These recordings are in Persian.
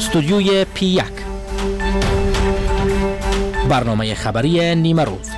استودیوی P1 برنامه خبری نیمه روز.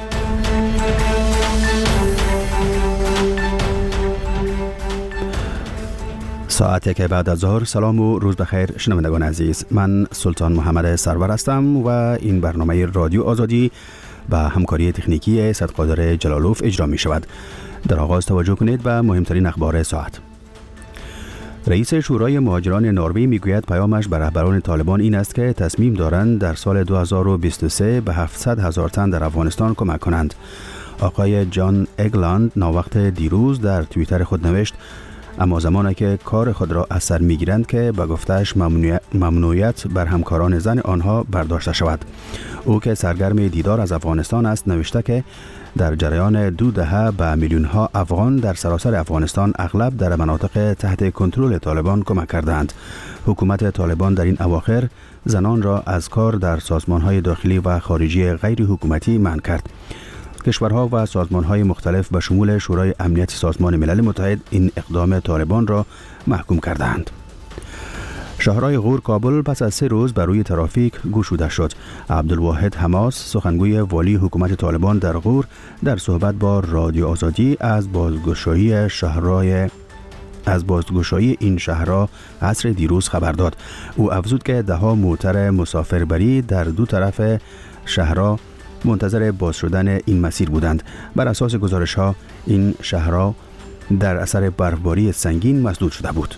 ساعتی که بعد از ظهر. سلام و روز بخیر شنوندگان عزیز، من سلطان محمد سرور هستم و این برنامه رادیو آزادی با همکاری تکنیکی صدقادر جلالوف اجرا می شود. در آغاز توجه کنید به مهمترین اخبار ساعت. رئیس شورای مهاجران نروژ میگوید پیامش به رهبران طالبان این است که تصمیم دارند در سال 2023 به 700,000 تن در افغانستان کمک کنند. آقای جان اگلند ناوقت دیروز در توییتر خود نوشت اما زمانی که کار خود را از سر میگیرند که به گفته‌اش ممنوعیت بر همکاران زن آنها برداشته شود. او که سرگرم دیدار از افغانستان است نوشته که در جریان 2 دهه به میلیون ها افغان در سراسر افغانستان اغلب در مناطق تحت کنترل طالبان کمک کردند. حکومت طالبان در این اواخر زنان را از کار در سازمان‌های داخلی و خارجی غیر حکومتی منع کرد. کشورها و سازمان‌های مختلف به شمول شورای امنیت سازمان ملل متحد این اقدام طالبان را محکوم کردند. شهرهای غور کابل پس از 3 روز بر روی ترافیک گشوده شد. عبدالواحد حماس سخنگوی والی حکومت طالبان در غور در صحبت با رادیو آزادی از بازگشایی این شهرها عصر دیروز خبر داد. او افزود که دهها موتر مسافربری در دو طرف شهرها منتظر باز شدن این مسیر بودند. بر اساس گزارش‌ها این شهرها در اثر برفباری سنگین مسدود شده بود.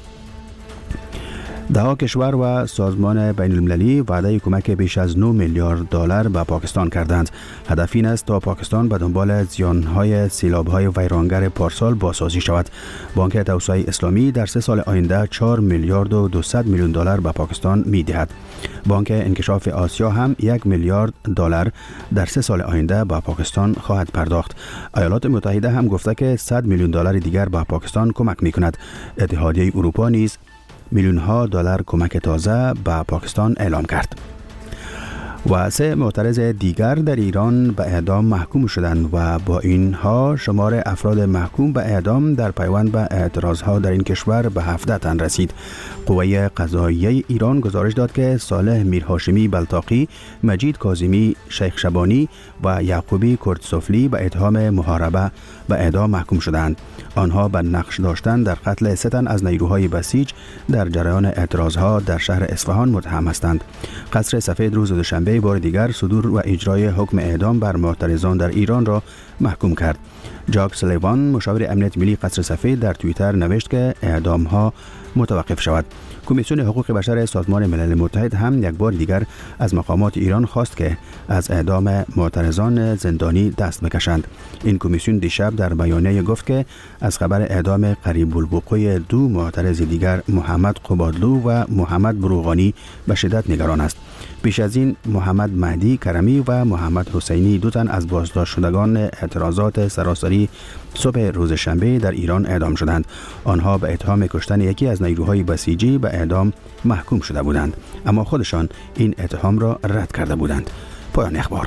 دهها کشور و سازمان بین المللی وعده کمک بیش از 9 میلیارد دلار به پاکستان کردند. هدف این است تا پاکستان به دنبال زیانهای سیلاب‌های ویرانگر پارسال بازسازی شود. بانک توسعه اسلامی در 3 سال آینده 4 میلیارد و 200 میلیون دلار به پاکستان می‌دهد. بانک انکشاف آسیا هم 1 میلیارد دلار در 3 سال آینده به پاکستان خواهد پرداخت. ایالات متحده هم گفته که 100 میلیون دلار دیگر به پاکستان کمک می‌کند. اتحادیه اروپا نیز میلیون ها دلار کمک تازه به پاکستان اعلام کرد. و 3 معترض دیگر در ایران به اعدام محکوم شدند و با اینها شمار افراد محکوم به اعدام در پیوند به اعتراضها در این کشور به 17 تن رسید. قوه قضاییه ایران گزارش داد که صالح میرهاشمی بلتاقی، مجید کاظمی شیخ شبانی و یعقوبی کردسفلی به اتهام محاربه به اعدام محکوم شدند. آنها به نقش داشتن در قتل 3 تن از نیروهای بسیج در جریان اعتراضها در شهر اصفهان متهم هستند. قصر سفید روز دوشنبه بار دیگر صدور و اجرای حکم اعدام بر معترضان در ایران را محکوم کرد. جاک سلیوان مشاور امنیت ملی قصر سفید در توییتر نوشت که اعدام ها متوقف شود. کمیسیون حقوق بشر سازمان ملل متحد هم یک بار دیگر از مقامات ایران خواست که از اعدام معترضان زندانی دست بکشند. این کمیسیون دیشب در بیانیه گفت که از خبر اعدام قریب الوقوع 2 معترض دیگر محمد قبادلو و محمد بروغانی به شدت نگران است. پیش از این محمد مهدی کرمی و محمد حسینی 2 تن از بازداشت شدگان اعتراضات سراسری صبح روز شنبه در ایران اعدام شدند. آنها به اتهام کشتن یکی از نیروهای بسیجی به اعدام محکوم شده بودند، اما خودشان این اتهام را رد کرده بودند. پایان اخبار.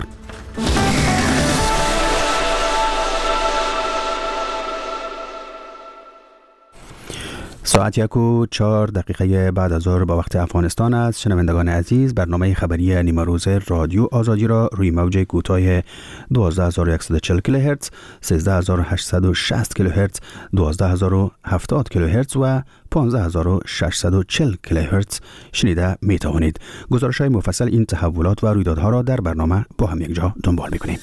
ساعت 1:04 بعد از ظهر به وقت افغانستان است. شنوندگان عزیز، برنامه خبری نیمه روز رادیو آزادی را روی موج کوتاه 12140 کیلوهرتز، 13860 کیلوهرتز، 12070 کیلوهرتز و 15640 کیلوهرتز شنیده می توانید. گزارش‌های مفصل این تحولات و رویدادها را در برنامه با هم یک جا دنبال می‌کنیم.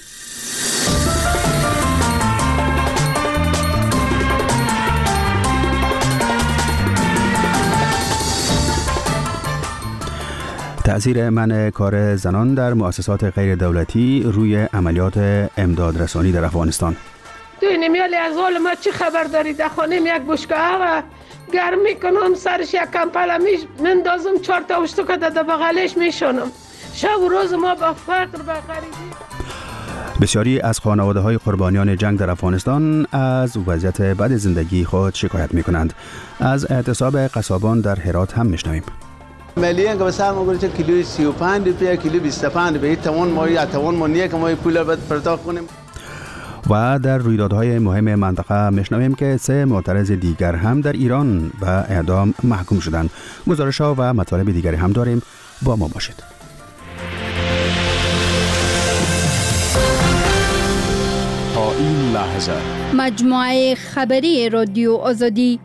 تأثیر منع کار زنان در مؤسسات غیر دولتی روی عملیات امداد رسانی در افغانستان. توی نمیالی از حال ما چی خبر دارید؟ خانم یک بشکه و گرم میکنم، سرش یک کمپل مندازم، 4 تا اشتکه در بغلش میشونم. شب و روز ما با فقر به غریبی. بسیاری از خانواده‌های قربانیان جنگ در افغانستان از وضعیت بد زندگی خود شکایت میکنند. از اعتصاب قصابان در هرات هم میشنویم. ملیه که بسیار ما گوشه کیلوی 35 روپیه، کیلو 25 روپیه، توان ما یا توان ما نیه که ما پول باید پرداخت کنیم. و در رویدادهای مهم منطقه میشنویم که 3 معترض دیگر هم در ایران به اعدام محکوم شدند. گزارش‌ها و مطالب دیگری هم داریم، با ما باشید. تا این لحظه مجموعه خبری رادیو آزادی.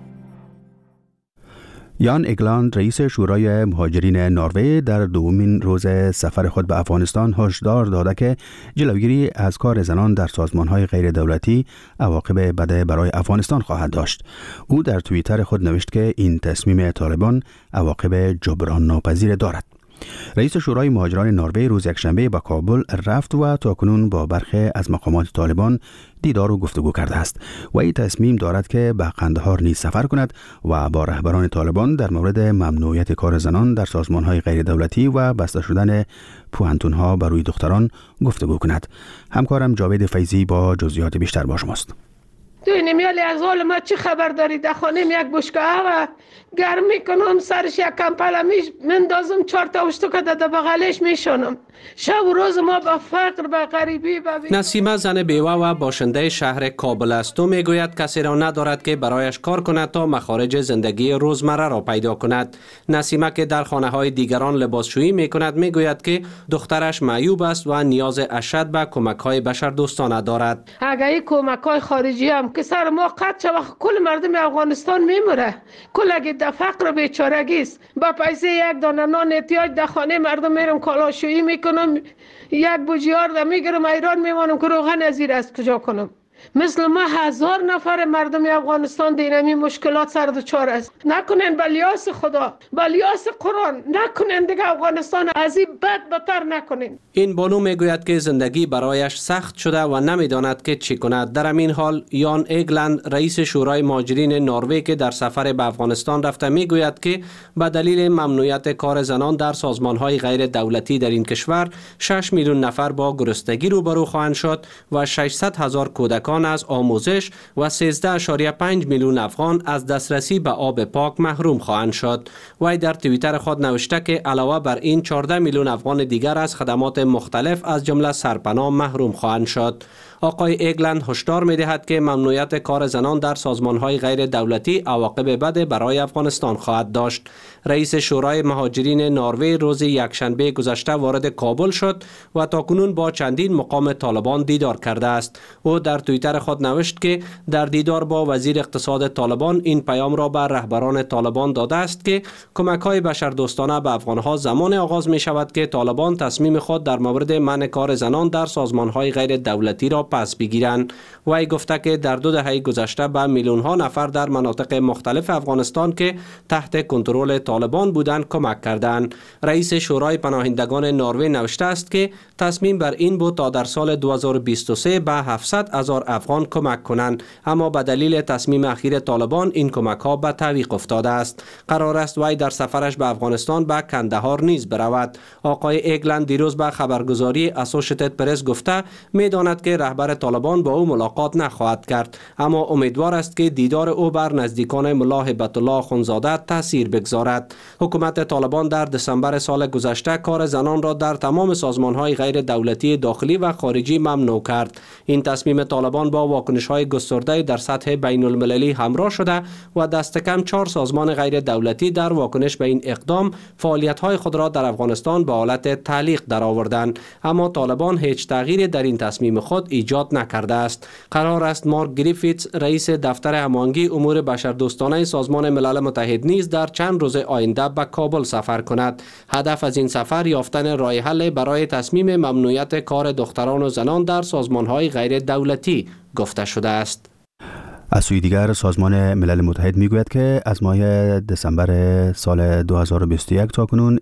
یان اگلاند رئیس شورای مهاجرین نروژ در دومین روز سفر خود به افغانستان هشدار داده که جلوگیری از کار زنان در سازمان‌های غیر دولتی عواقب بد برای افغانستان خواهد داشت. او در توییتر خود نوشت که این تصمیم طالبان عواقب جبران ناپذیر دارد. رئیس شورای مهاجران نروژ روز یکشنبه به کابل رفت و تاکنون با برخی از مقامات طالبان دیدار و گفتگو کرده است و این تصمیم دارد که به قندهار نیز سفر کند و با رهبران طالبان در مورد ممنوعیت کار زنان در سازمان‌های غیر دولتی و بسته شدن پوهنتون‌ها برای دختران گفتگو کند. همکارم جاوید فیضی با جزئیات بیشتر با شماست. دوی نمیالی از حال ما چی خبر داری؟ دخانیم یک بشکه و گرم میکنم، سرش یک کمپل مندازم، 4 تا اشتو که در بغلش میشونم. شب و روز ما با فقر، با غریبی، نسیمه زن بیوه و باشنده شهر کابل است و میگوید کسی را ندارد که برایش کار کند تا مخارج زندگی روزمره را پیدا کند. نسیمه که در خانه های دیگران لباسشویی میکند میگوید که دخترش معیوب است و نیاز اشد به کمک های بشردوستانه دارد. اگه این کمک های خارجی هم که سر ما قطع شود، کل مردم افغانستان میموره. کل اگه در فقر و بیچارگی است، با پیسه یک دانه نان احتیاج در خانه مردم میرم کالاشویی میکنم، یک بوجیار را میگیرم ایران میمانم که روغن از زیر از کجا کنم. مثل ما 1000 نفر مردم افغانستان دینمی مشکلات سر دچار است. نکنین بلیاس خدا، بلیاس قرآن، نکنین دیگه افغانستان از این بدتر نکنین. این بانو میگوید که زندگی برایش سخت شده و نمیداند که چی کند. در همین حال یان اگلند رئیس شورای مهاجرین نروژ که در سفر به افغانستان رفته میگوید که به دلیل ممنوعیت کار زنان در سازمان‌های غیر دولتی در این کشور 6 میلیون نفر با گرسنگی روبرو خواهند شد و 600,000 کودکان از آموزش و 13.5 میلیون افغان از دسترسی به آب پاک محروم خواهند شد. وی در توییتر خود نوشته که علاوه بر این 14 میلیون افغان دیگر از خدمات مختلف از جمله سرپناه محروم خواهند شد. آقای اگلند هشدار می‌دهد که ممنوعیت کار زنان در سازمان‌های غیر دولتی عواقب بد برای افغانستان خواهد داشت. رئیس شورای مهاجرین نروژ روز یکشنبه گذشته وارد کابل شد و تاکنون با چندین مقام طالبان دیدار کرده است. او در توییتر خود نوشت که در دیدار با وزیر اقتصاد طالبان این پیام را به رهبران طالبان داده است که کمک‌های بشردوستانه به افغان‌ها زمان آغاز می‌شود که طالبان تصمیم خود در مورد منع کار زنان در سازمان‌های غیر دولتی را پس بگیرند. وی گفته که در 2 دهه گذشته به میلیون‌ها نفر در مناطق مختلف افغانستان که تحت کنترل طالبان بودند کمک کردند. رئیس شورای پناهندگان نروژ نوشته است که تصمیم بر این بود تا در سال 2023 به 700,000 افغان کمک کنند، اما به دلیل تصمیم اخیر طالبان این کمک‌ها به تعویق افتاده است. قرار است وی در سفرش به افغانستان به کندهار نیز برود. آقای اگلند دیروز به خبرگزاری اسوشیتد پرس گفته می‌داند که رهبر طالبان با او ملاقات نخواهد کرد، اما امیدوار است که دیدار او بر نزدیکان ملا هیبت الله خونزاده تاثیر بگذارد. حکومت طالبان در دسامبر سال گذشته کار زنان را در تمام سازمان‌های غیر دولتی داخلی و خارجی ممنوع کرد. این تصمیم طالبان با واکنش‌های گسترده در سطح بین‌المللی همراه شده و دست کم 4 سازمان غیر دولتی در واکنش به این اقدام فعالیت‌های خود را در افغانستان به حالت تعلیق درآوردند، اما طالبان هیچ تغییری در این تصمیم خود ایجاد نکرده است. قرار است مارک گریفیتس رئیس دفتر هماهنگی امور بشردوستانه سازمان ملل متحد نیز در چند روز آینده به کابل سفر کند. هدف از این سفر یافتن راه حل برای تصمیم ممنوعیت کار دختران و زنان در سازمان‌های غیر دولتی گفته شده است. از سوی دیگر سازمان ملل متحد میگوید که از ماه دسامبر سال 2021 تا کنون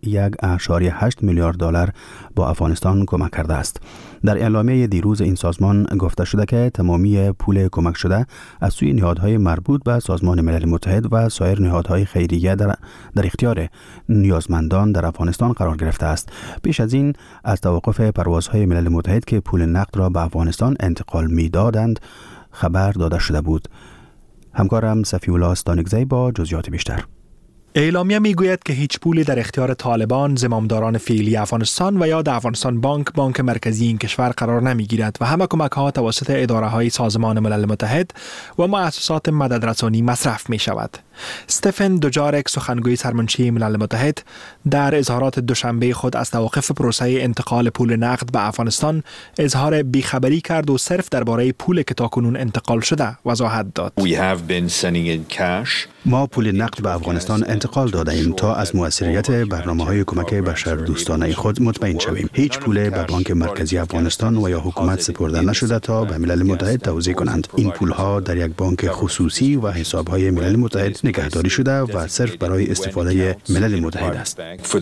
1.8 میلیارد دلار با افغانستان کمک کرده است. در اعلامیه دیروز این سازمان گفته شده که تمامی پول کمک شده از سوی نهادهای مربوط به سازمان ملل متحد و سایر نهادهای خیریه در اختیار نیازمندان در افغانستان قرار گرفته است. پیش از این از توقف پروازهای ملل متحد که پول نقد را به افغانستان انتقال می‌دادند خبر داده شده بود. همکارم صفی الله استانگزی با جزئیات بیشتر. اعلامیه میگوید که هیچ پولی در اختیار طالبان، زمامداران فعلی افغانستان و یا د افغانستان بانک مرکزی این کشور قرار نمیگیرد و همه کمک ها توسط اداره های سازمان ملل متحد و مؤسسات مددرسانی مصرف می شود. استفن دوجارک، سخنگوی سرمنشی ملل متحد، در اظهارات دوشنبه خود از توقف پروسه انتقال پول نقد به افغانستان اظهار بیخبری کرد و صرف درباره پول که تاکنون انتقال شده وضاحت داد. ما پول نقد به افغانستان انتقال داده ایم تا از موثریت برنامه‌های کمک بشردوستانه خود مطمئن شویم. هیچ پول به بانک مرکزی افغانستان و یا حکومت سپرده نشده تا به ملل متحد توزیع کنند. این پول‌ها در یک بانک خصوصی و حساب‌های ملل متحد نگهداری شده و صرف برای استفاده ملل متحد است.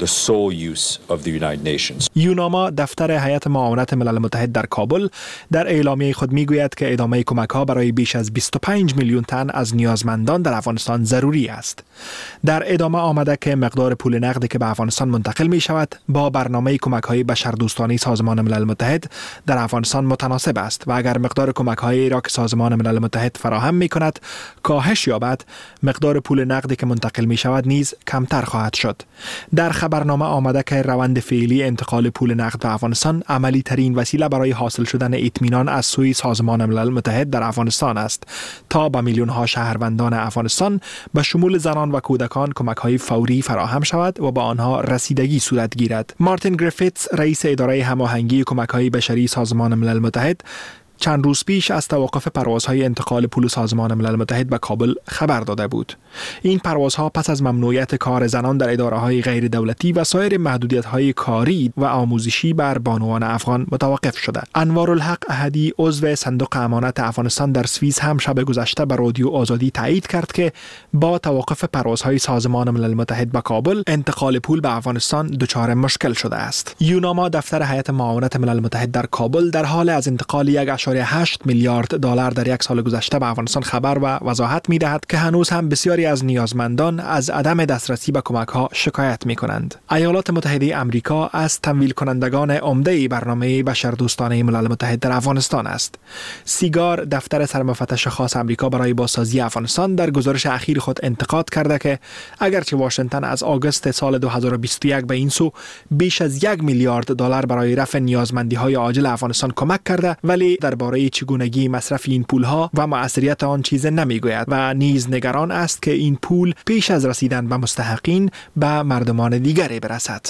یوناما، دفتر هیئت معاونت ملل متحد در کابل، در اعلامیه خود میگوید که ادامه کمک‌ها برای بیش از 25 میلیون تن از نیازمندان در افغانستان ضروری است. در ادامه آمده که مقدار پول نقدی که به افغانستان منتقل می شود با برنامه کمک‌های بشردوستانه سازمان ملل متحد در افغانستان متناسب است و اگر مقدار کمک‌هایی را که سازمان ملل متحد فراهم می کند کاهش یابد، مقدار پول نقدی که منتقل می شود نیز کمتر خواهد شد. در خبرنامه آمده که روند فعلی انتقال پول نقد به افغانستان عملی ترین وسیله برای حاصل شدن اطمینان از سوی سازمان ملل متحد در افغانستان است تا به میلیون ها شهروندان افغانستان به شمول زنان و کودکان کمک‌های فوری فراهم شود و با آنها رسیدگی صورت گیرد. مارتین گریفیتس، رئیس اداره هماهنگی کمک‌های بشری سازمان ملل متحد، چند روز پیش از توقف پروازهای انتقال پول سازمان ملل متحد به کابل خبر داده بود. این پروازها پس از ممنوعیت کار زنان در اداره‌های غیر دولتی و سایر محدودیت‌های کاری و آموزشی بر بانوان افغان متوقف شده. انوارالحق احدی، عضو صندوق امانت افغانستان در سوئیس، هم شب گذشته به رادیو آزادی تایید کرد که با توقف پروازهای سازمان ملل متحد به کابل، انتقال پول به افغانستان دچار مشکل شده است. یوناما، دفتر هیئت معاونت ملل متحد در کابل، در حال از انتقال 1.8 میلیارد دلار در یک سال گذشته به افغانستان خبر و وضاحت می‌دهد که هنوز هم بسیاری از نیازمندان از عدم دسترسی به کمک‌ها شکایت می‌کنند. ایالات متحده آمریکا از تمویل کنندگان عمده برنامه بشردوستانه ملل متحد در افغانستان است. سیگار، دفتر سرمفتش خاص آمریکا برای بازسازی افغانستان، در گزارش اخیر خود انتقاد کرده که اگرچه واشنگتن از آگوست سال 2021 به این سو بیش از 1 میلیارد دلار برای رفع نیازمندی‌های عاجل افغانستان کمک کرده، ولی درباره چگونگی مصرف این پول‌ها و مؤثریت آن چیز نمیگوید و نیز نگران است که این پول پیش از رسیدن به مستحقین به مردمان دیگری برسد.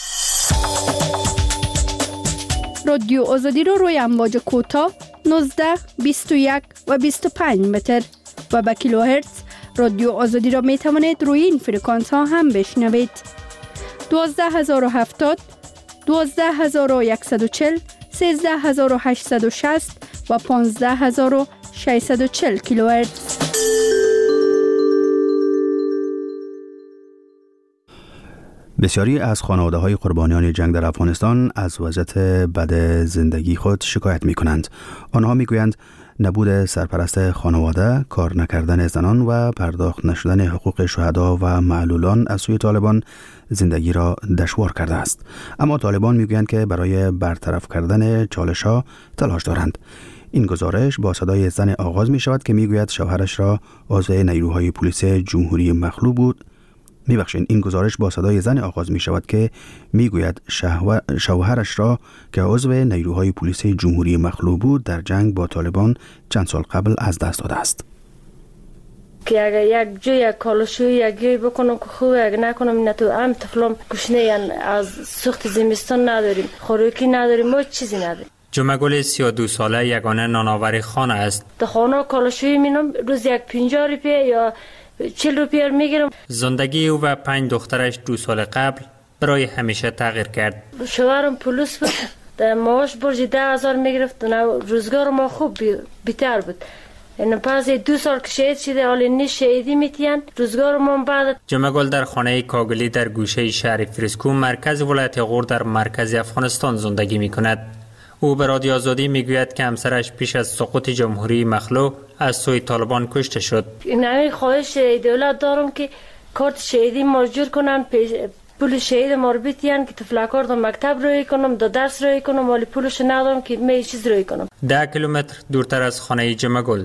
رادیو آزادی رو روی امواج کوتاه 19، 21 و 25 متر و به کیلوهرتز رادیو آزادی را می توانید روی این فرکانس ها هم بشنوید. 12070، 12140، 13860 و 15640 کیلوهرتز. بسیاری از خانواده‌های قربانیان جنگ در افغانستان از وضعیت بد زندگی خود شکایت می‌کنند. آنها می‌گویند نبود سرپرست خانواده، کار نکردن زنان و پرداخت نشدن حقوق شهدا و معلولان از سوی طالبان زندگی را دشوار کرده است. اما طالبان می‌گویند که برای برطرف کردن چالش‌ها تلاش دارند. این گزارش با صدای زن آغاز می‌شود که می‌گوید شوهرش را عضو نیروهای پلیس جمهوری مخلوع بود. این گزارش با صدای زن آغاز می شود که می گوید شوهرش را که عضو نیروهای پلیس جمهوری مخلوع بود در جنگ با طالبان چند سال قبل از دست داده است. که اگر یک جای کالاشوی یک جای بکنم که خوبه، اگر نکنم نه تو هم طفلم گشنه از سوخت زمستان نداریم، خوراکی نداریم، ما چیزی نداریم. جمعگل 32 ساله یگانه نانآور خانه است. در خانه کالاشوی مینم روز یک 50 روپیه یا 40 روپیه میگیرم. زندگی او و 5 دخترش 2 سال قبل برای همیشه تغییر کرد. شوهرم پلیس بود، در معاش برج 10,000 میگرفت، روزگار ما خوب بیتر بود. این پس 2 سال که شهید شده، حالی نی شهیدی میتین روزگار ما بعد. جمعگل در خانه کاگلی در گوشه شهر فریسکو مرکز ولایت غور در مرکز افغانستان زندگی میکند. او به رادیو آزادی میگوید که همسرش پیش از سقوط جمهوری مخلوع از سوی طالبان کشته شد. این خواهش دولت دارم که کارت شهیدی مرجور کنن، پول شهید مربوطیان که تفلکار در مکتب روی کنم، در درس روی کنم، ولی پولش ندارم که می چیز روی کنم. 10 کیلومتر دورتر از خانه جمعگل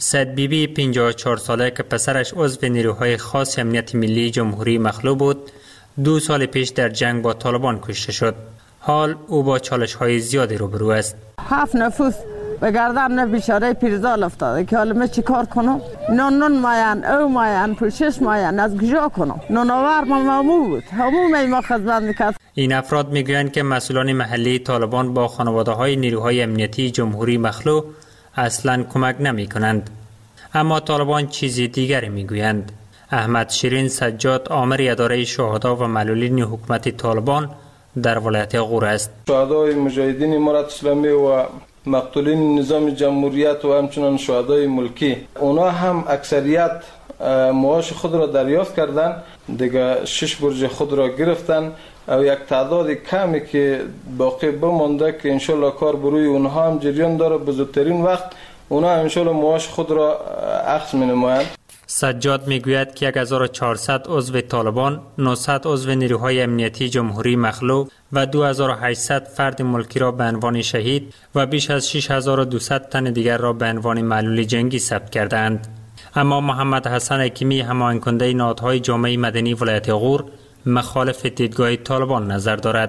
سید بیبی 54 ساله که پسرش عضو نیروهای خاص امنیت ملی جمهوری مخلو بود 2 سال پیش در جنگ با طالبان کشته شد. حال او با چالش‌های زیادی روبرو است. 7 نفوس به گردن بیچاره پیرزال افتاده که حالا من چی کار کنم؟ نون ماین او ماین پوشش ماین از کجا کنم؟ نوناور مامو بود همون ما خدمت میکرد. این افراد میگویند که مسئولان محلی طالبان با خانواده‌های نیروهای امنیتی جمهوری مخلو اصلاً کمک نمی‌کنند. اما طالبان چیزی دیگری میگویند. احمد شیرین سجاد آمر اداره شهدا و معلولین حکومت طالبان در ولایت غور است. شهدای مجاهدین امارت اسلامی و مقتولین نظام جمهوریت و همچنان شهدای ملکی اونا هم اکثریت معاش خود را دریافت کردن، دیگه 6 برج خود را گرفتن و یک تعداد کمی که باقی بمانده که انشالله کار بروی اونها هم جریان داره، به زودترین وقت اونها انشالله معاش خود را اخذ می‌نمایند. سجاد میگوید که 1400 عضو طالبان، 900 عضو نیروهای امنیتی جمهوری مخلو و 2800 فرد ملکی را به عنوان شهید و بیش از 6200 تن دیگر را به عنوان معلول جنگی ثبت کردند. اما محمد حسن حکیمی هماهنگ کننده نهادهای جامعه مدنی ولایت غور مخالف دیدگاه طالبان نظر دارد.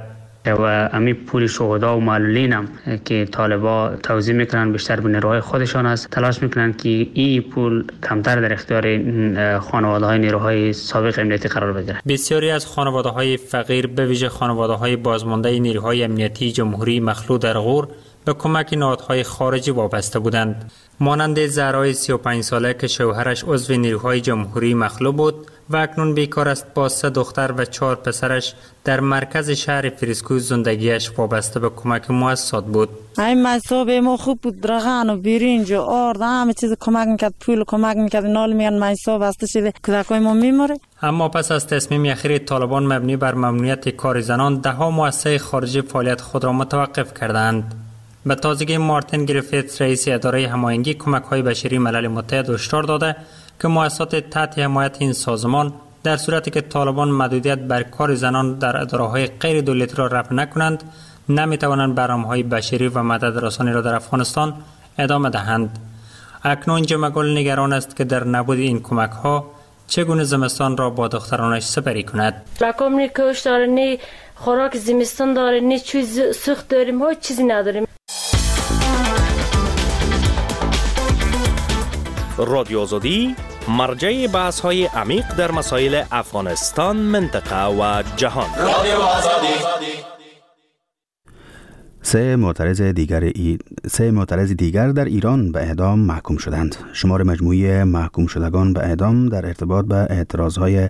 و امی پول شهدا و معلولین هم که طالبا توزیع میکنن بیشتر به نیروهای خودشان است، تلاش میکنن که این پول کمتر در اختیار خانواده های نیروهای سابق امنیتی قرار بگیره. بسیاری از خانواده های فقیر به ویژه خانواده های بازمانده نیروهای امنیتی جمهوری مخلو در غور به کمک نهادهای خارجی وابسته بودند. مانند زهرای 35 ساله که شوهرش عضو نیروهای جمهوری مخلو بود و اکنون بیکار است، با 3 دختر و 4 پسرش در مرکز شهر فریسکو زندگیش وابسته به کمک مؤسسات بود. این مصاب ما خوب بود، رغن و برنج و آرد همه چیز کمک میکرد، پول کمک میکرد، نال میگن مصاب بسته شده کودکای ما میموره. اما پس از تصمیم اخیر طالبان مبنی بر ممنوعیت کار زنان، دهها مؤسسه خارجی فعالیت خود را متوقف کردند. به تازگی مارتین گریفیتس رئیس اداره هماهنگی کمک‌های بشری ملل متحد هشدار داده که مؤسسات تحت حمایت این سازمان در صورتی که طالبان محدودیت بر کار زنان در اداره‌های غیر دولتی را رفع نکنند، نمی‌توانند برنامه‌های بشری و مدد رسانی را در افغانستان ادامه دهند. اکنون جمع‌گل نگران است که در نبود این کمک‌ها چگونه زمستان را با دخترانش سپری کند. رقم نی کوش داره، نی خوراک زمستان داره، نی چیز سوخت داریم، ها چیزی نداریم. رادیو آزادی مرجع بحث های عمیق در مسائل افغانستان، منطقه و جهان. رادیو آزادی. 3 معترض دیگر در ایران به اعدام محکوم شدند. شمار مجموعی محکوم شدگان به اعدام در ارتباط به اعتراضهای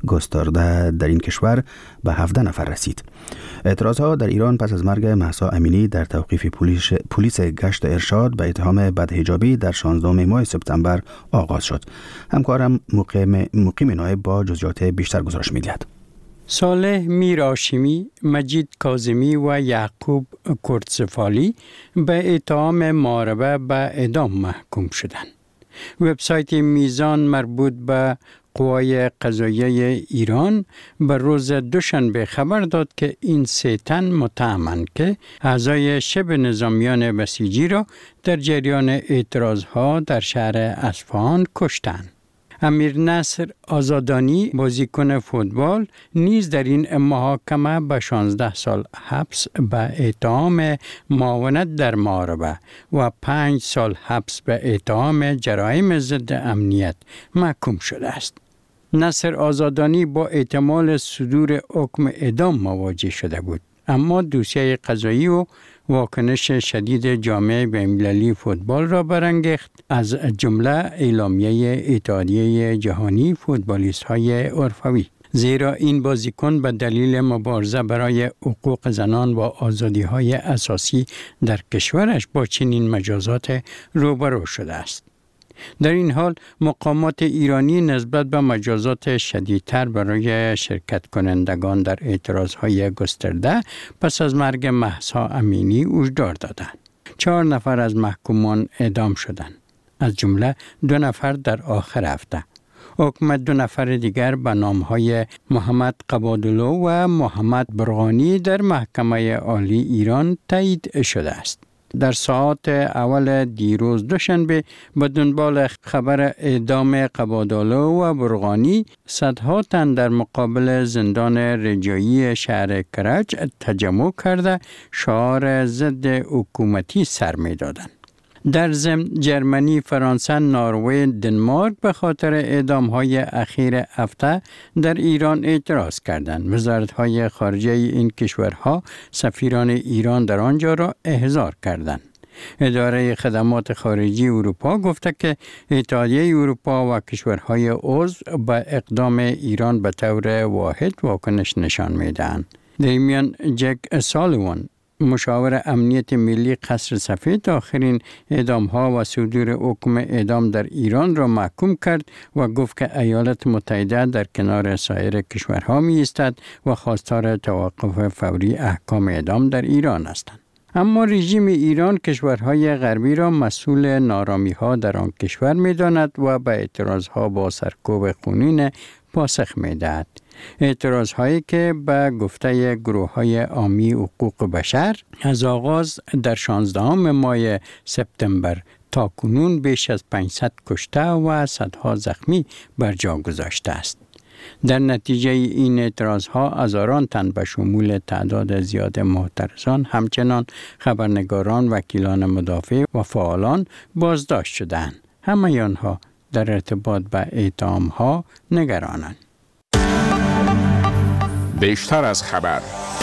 گسترده در این کشور به 17 نفر رسید. اعتراضها در ایران پس از مرگ مهسا امینی در توقیف پلیس گشت ارشاد به اتهام بدحجابی در 16 ماه سپتامبر آغاز شد. همکارم مقیم نایب با جزئیات بیشتر گزارش می‌دهد. صالح میر هاشمی، مجید کاظمی و یعقوب کردسفالی به اتهام محاربه به اعدام محکوم شدند. وبسایت میزان مربوط به قوای قضاییه ایران به روز دوشنبه خبر داد که این 3 تن متهمند که اعضای شبه نظامیان بسیجی را در جریان اعتراضها در شهر اصفهان کشتند. امیر نصر آزادانی، بازیکن فوتبال، نیز در این محاکمه به 16 سال حبس به اتهام معاونت در محاربه و 5 سال حبس به اتهام جرایم ضد امنیت محکوم شده است. نصر آزادانی با احتمال صدور حکم اعدام مواجه شده بود، اما دوسیه قضایی و واکنش شدید جامعه بین‌المللی فوتبال را برانگیخت، از جمله اعلامیه اتحادیه جهانی فوتبالیست‌های اروپایی، زیرا این بازیکن به دلیل مبارزه برای حقوق زنان و آزادی‌های اساسی در کشورش با چنین مجازات روبرو شده است. در این حال مقامات ایرانی نسبت به مجازات شدیدتر برای شرکت کنندگان در اعتراضهای گسترده پس از مرگ مهسا امینی هشدار دادند. 4 نفر از محکومان اعدام شدند، از جمله 2 نفر در آخر هفته. حکم 2 نفر دیگر به نامهای محمد قبادلو و محمد برغانی در محکمه عالی ایران تایید شده است. در ساعات اول دیروز دوشنبه به دنبال خبر اعدام قبادالو و برغانی صدها تن در مقابل زندان رجایی شهر کرج تجمع کرده شعار ضد حکومتی سر می دادند. در ضمن جرمنی، فرانسه، نروژ، دنمارک به خاطر اعدام‌های اخیر هفته در ایران اعتراض کردند. وزارت‌های خارجه این کشورها سفیران ایران در آنجا را احضار کردند. اداره خدمات خارجی اروپا گفته که اتحادیه اروپا و کشورهای عضو به اقدام ایران به طور واحد واکنش نشان می‌دهند. در میان جک سالیوان، مشاور امنیت ملی قصر سفید، آخرین اعدام‌ها و صدور حکم اعدام در ایران را محکوم کرد و گفت که ایالات متحده در کنار سایر کشورها می‌ایستد و خواستار توقف فوری احکام اعدام در ایران هستند. اما رژیم ایران کشورهای غربی را مسئول نارامی‌ها در آن کشور می‌داند و به اعتراض‌ها با سرکوب خونین پاسخ می‌دهد. اعتراض‌هایی که به گفته گروه‌های حامی حقوق بشر از آغاز در 16 ماه سپتامبر تا کنون بیش از 500 کشته و صدها زخمی بر جا گذاشته است. در نتیجه این اعتراض‌ها هزاران تن به شمول تعداد زیاد معترضان، همچنان خبرنگاران، وکیلان مدافع و فعالان بازداشت شدند. همه آنها در ارتباط به اعدام‌ها نگرانند. بیشتر از خبر.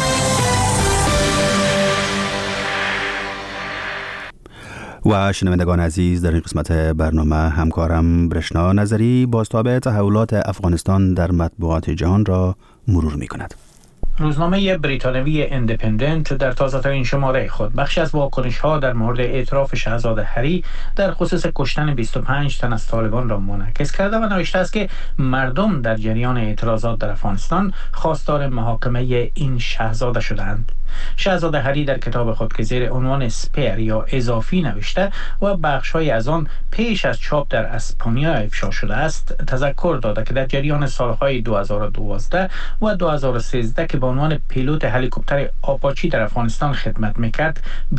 و شنوندگان عزیز، در این قسمت برنامه همکارم برشنا نظری بازتاب تحولات افغانستان در مطبوعات جهان را مرور می کند. روزنامه بریتانوی اندیپندنت در تازه‌ترین شماره خود بخشی از واکنش‌ها در مورد اعتراف شاهزاده هری در خصوص کشتن 25 تن از طالبان را منعکس کرده و نوشته است که مردم در جریان اعتراضات در افغانستان خواستار محاکمه این شاهزاده شدند. شاهزاده هری در کتاب خود که زیر عنوان اسپیر یا اضافی نوشته و بخش‌های از آن پیش از چاپ در اسپانیا افشا شده است، تذکر داده که در جریان سالهای 2012 و 2013 که به عنوان پیلوت هلیکوپتر آپاچی در افغانستان خدمت میکرد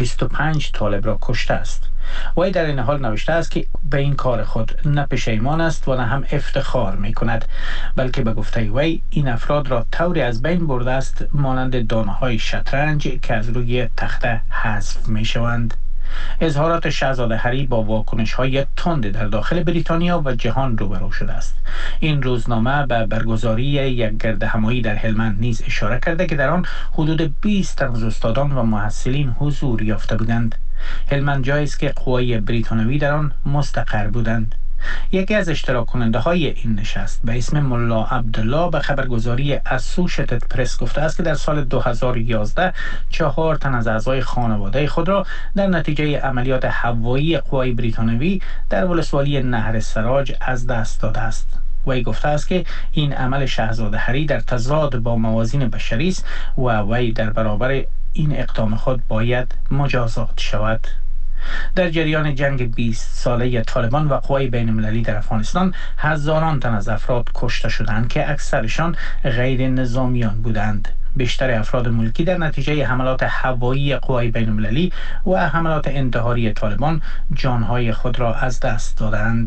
25 طالب را کشته است. وی در این حال نوشته است که به این کار خود نه پشیمان است و نه هم افتخار می کند، بلکه به گفته وی این افراد را طوری از بین برده است مانند دانه‌های شطرنج که از روی تخته حذف می شوند. اظهارات شاهزاده هری با واکنش‌های تند در داخل بریتانیا و جهان روبرو شده است. این روزنامه به برگزاری یک گردهمایی در هلمند نیز اشاره کرده که در آن حدود 20 تن از استادان و محصلین حضور یافته بودند. هلمند جایی است که قوای بریتانوی در آن مستقر بودند. یکی از اشتراک کننده های این نشست به اسم ملا عبدالله به خبرگزاری اسوشیتد پرس گفته است که در سال 2011 4 تن از اعضای خانواده خود را در نتیجه عملیات هوایی قوای بریتانوی در ولسوالی نهر سراج از دست داده است. وی گفته است که این عمل شاهزاده هری در تضاد با موازین بشری است و وی در برابر این اقدام خود باید مجازات شود. در جریان جنگ 20 ساله طالبان و قوای بین المللی در افغانستان هزاران تن از افراد کشته شدند که اکثرشان غیر نظامیان بودند. بیشتر افراد ملکی در نتیجه حملات هوایی قوای بین المللی و حملات انتحاری طالبان جانهای خود را از دست دادند.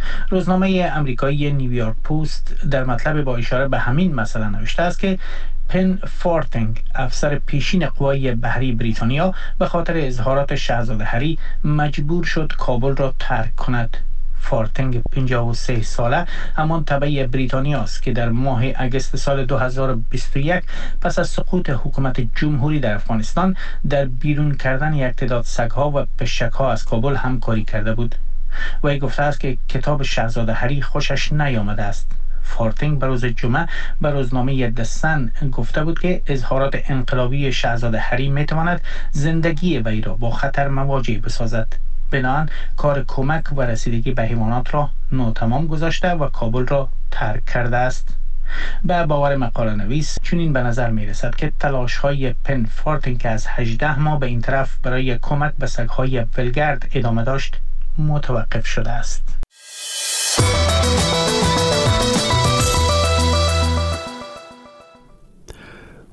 روزنامه امریکایی نیویورک پست در مطلب با اشاره به همین مسئله نوشته است که پن فورتینگ، افسر پیشین قوای بحری بریتانیا، به خاطر اظهارات شاهزاده هری مجبور شد کابل را ترک کند. فورتینگ 53 ساله همان تبع بریتانیا است که در ماه اگست سال 2021 پس از سقوط حکومت جمهوری در افغانستان در بیرون کردن یک تعداد سگ‌ها و پشک‌ها از کابل همکاری کرده بود. وی گفته است که کتاب شاهزاده هری خوشش نیامده است. فورتینگ به روز جمعه به روزنامه دسن گفته بود که اظهارات انقلابی شاهزاده هری میتواند زندگی وی را با خطر مواجه بسازد. بنابراین کار کمک و رسیدگی به حیوانات را ناتمام گذاشته و کابل را ترک کرده است. به باور مقاله نویس چنین به نظر می رسد که تلاش های پن فورتینگ که از 18 ماه به این طرف برای کمک به سگ‌های ولگرد ادامه داشت متوقف شده است.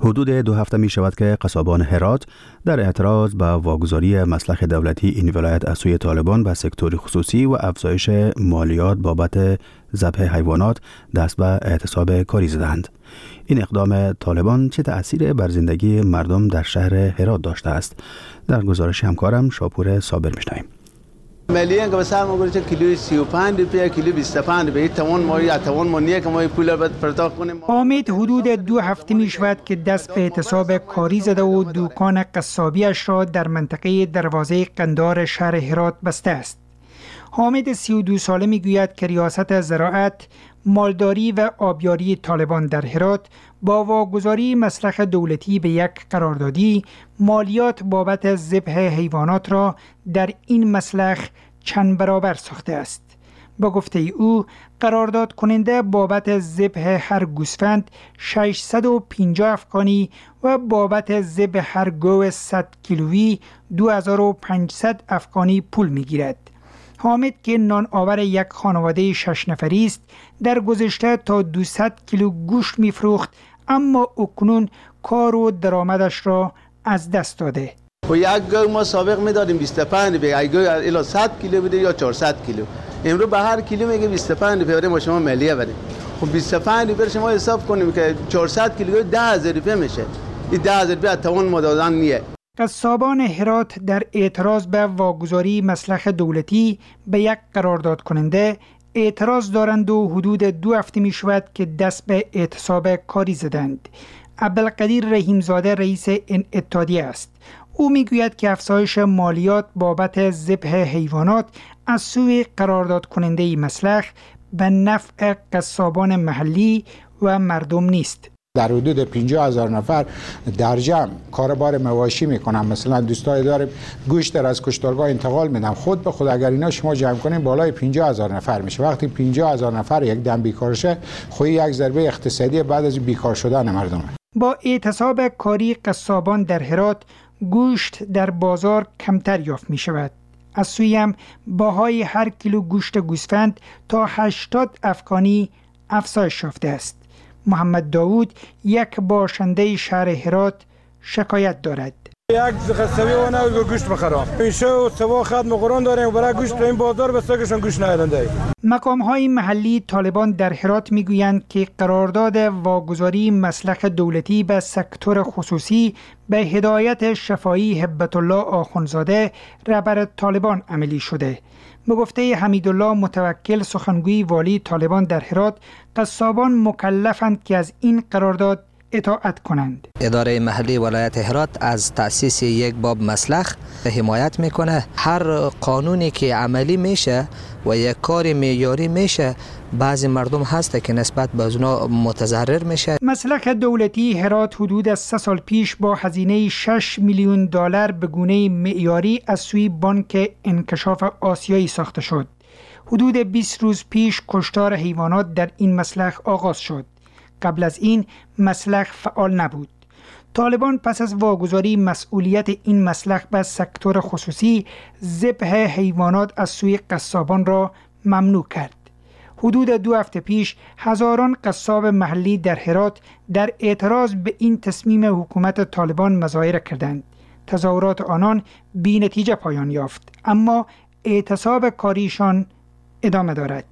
حدود 2 هفته می شود که قصابان هرات در اعتراض به واگذاری مسلخ دولتی این ولایت از سوی طالبان به سکتور خصوصی و افزایش مالیات بابت ذبح حیوانات دست به اعتصاب کاری زدند. این اقدام طالبان چه تأثیر بر زندگی مردم در شهر هرات داشته است؟ در گزارش همکارم شاپور صابر میشنویم. ملیه که بسر ما گوشه کیلوی 35 روپیه، کیلو 25 روپیه. توان ما یا توان ما نیه که ما پول باید پرداخت کنیم. حامد حدود 2 هفته می شود که دست به اعتصاب کاری زده و دکان قصابیش را در منطقه دروازه قندار شهر هرات بسته است. حامد 32 ساله می گوید که ریاست زراعت، مالداری و آبیاری طالبان در هرات با واگذاری مسلخ دولتی به یک قراردادی مالیات بابت ذبح حیوانات را در این مسلخ چند برابر ساخته است. با گفته او قرارداد کننده بابت ذبح هر گوسفند 650 افغانی و بابت ذبح هر گوز 100 کیلویی 2500 افغانی پول می گیرد. حامد که نان آور یک خانواده 6 نفری است در گذشته تا 200 کیلو گوشت می فروخت، اما اکنون کار و درآمدش را از دست داده. و یک گوی ما سابق می دادیم 25 روپیه، یک گوی الی 100 کیلو بده یا 400 کیلو. امروز به هر کیلو میگه 25 روپیه برای ما شما ملیه بدیم. خب 25 روپیه شما حساب کنیم که 400 کیلو 10000 روپیه میشه. این 10000 روپیه توان ما دادن نیه. قصابان هرات در اعتراض به واگذاری مسلخ دولتی به یک قرارداد کننده اعتراض دارند و حدود 2 هفته می شود که دست به اعتصاب کاری زدند. عبدالقدیر رحیمزاده رئیس این اتحادیه است. او می گوید که افزایش مالیات بابت ذبح حیوانات از سوی قرارداد کننده مسلخ به نفع قصابان محلی و مردم نیست. در حدود 50,000 نفر در جمع کاربار مواشی میکنن. مثلا دوستای داریم گوشت از کشتارگاه انتقال میدن، خود به خود اگر اینا شما جمع کنین بالای 50,000 نفر میشه. وقتی 50,000 نفر یک دم بیکار شه، خود یک ضربه اقتصادی بعد از بیکار شدن مردم. با اعتصاب کاری قصابان در هرات گوشت در بازار کمتر یافت می شود. از سوی هم باهای هر کیلو گوشت گوسفند تا 80 افغانی افزایش یافته است. محمد داوود یک باشنده شهر هرات شکایت دارد. یک قصبی و نه گوشت بخرم. پیشه و سوا ختم قرآن داریم و برای گوشت این بازار بسازشون گوشت نیارنده. مقام‌های محلی طالبان در هرات میگویند که قرارداد واگذاری مسلخ دولتی به سکتور خصوصی به هدایت شفایی هبت الله آخونزاده رهبر طالبان عملی شده. به گفته حمیدالله متوکل سخنگوی والی طالبان در هرات، قصابان مکلفند که از این قرارداد اطاعت کنند. اداره محلی ولایت هرات از تأسیس یک باب مسلخ حمایت میکنه. هر قانونی که عملی میشه و یک کار معیاری میشه، بعضی مردم هسته که نسبت به اونا متضرر میشه. مسلخ دولتی هرات حدود از 3 سال پیش با هزینه 6 میلیون دلار به گونه معیاری از سوی بانک انکشاف آسیایی ساخته شد. حدود 20 روز پیش کشتار حیوانات در این مسلخ آغاز شد. قبل از این مسلخ فعال نبود. طالبان پس از واگذاری مسئولیت این مسلخ به سکتور خصوصی، ذبح حیوانات از سوی قصابان را ممنوع کرد. حدود 2 هفته پیش هزاران قصاب محلی در هرات در اعتراض به این تصمیم حکومت طالبان مظاهره کردند. تظاهرات آنان بی نتیجه پایان یافت، اما اعتصاب کاریشان ادامه دارد.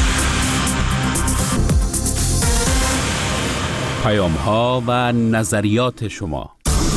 پیام‌ها و نظریات شما.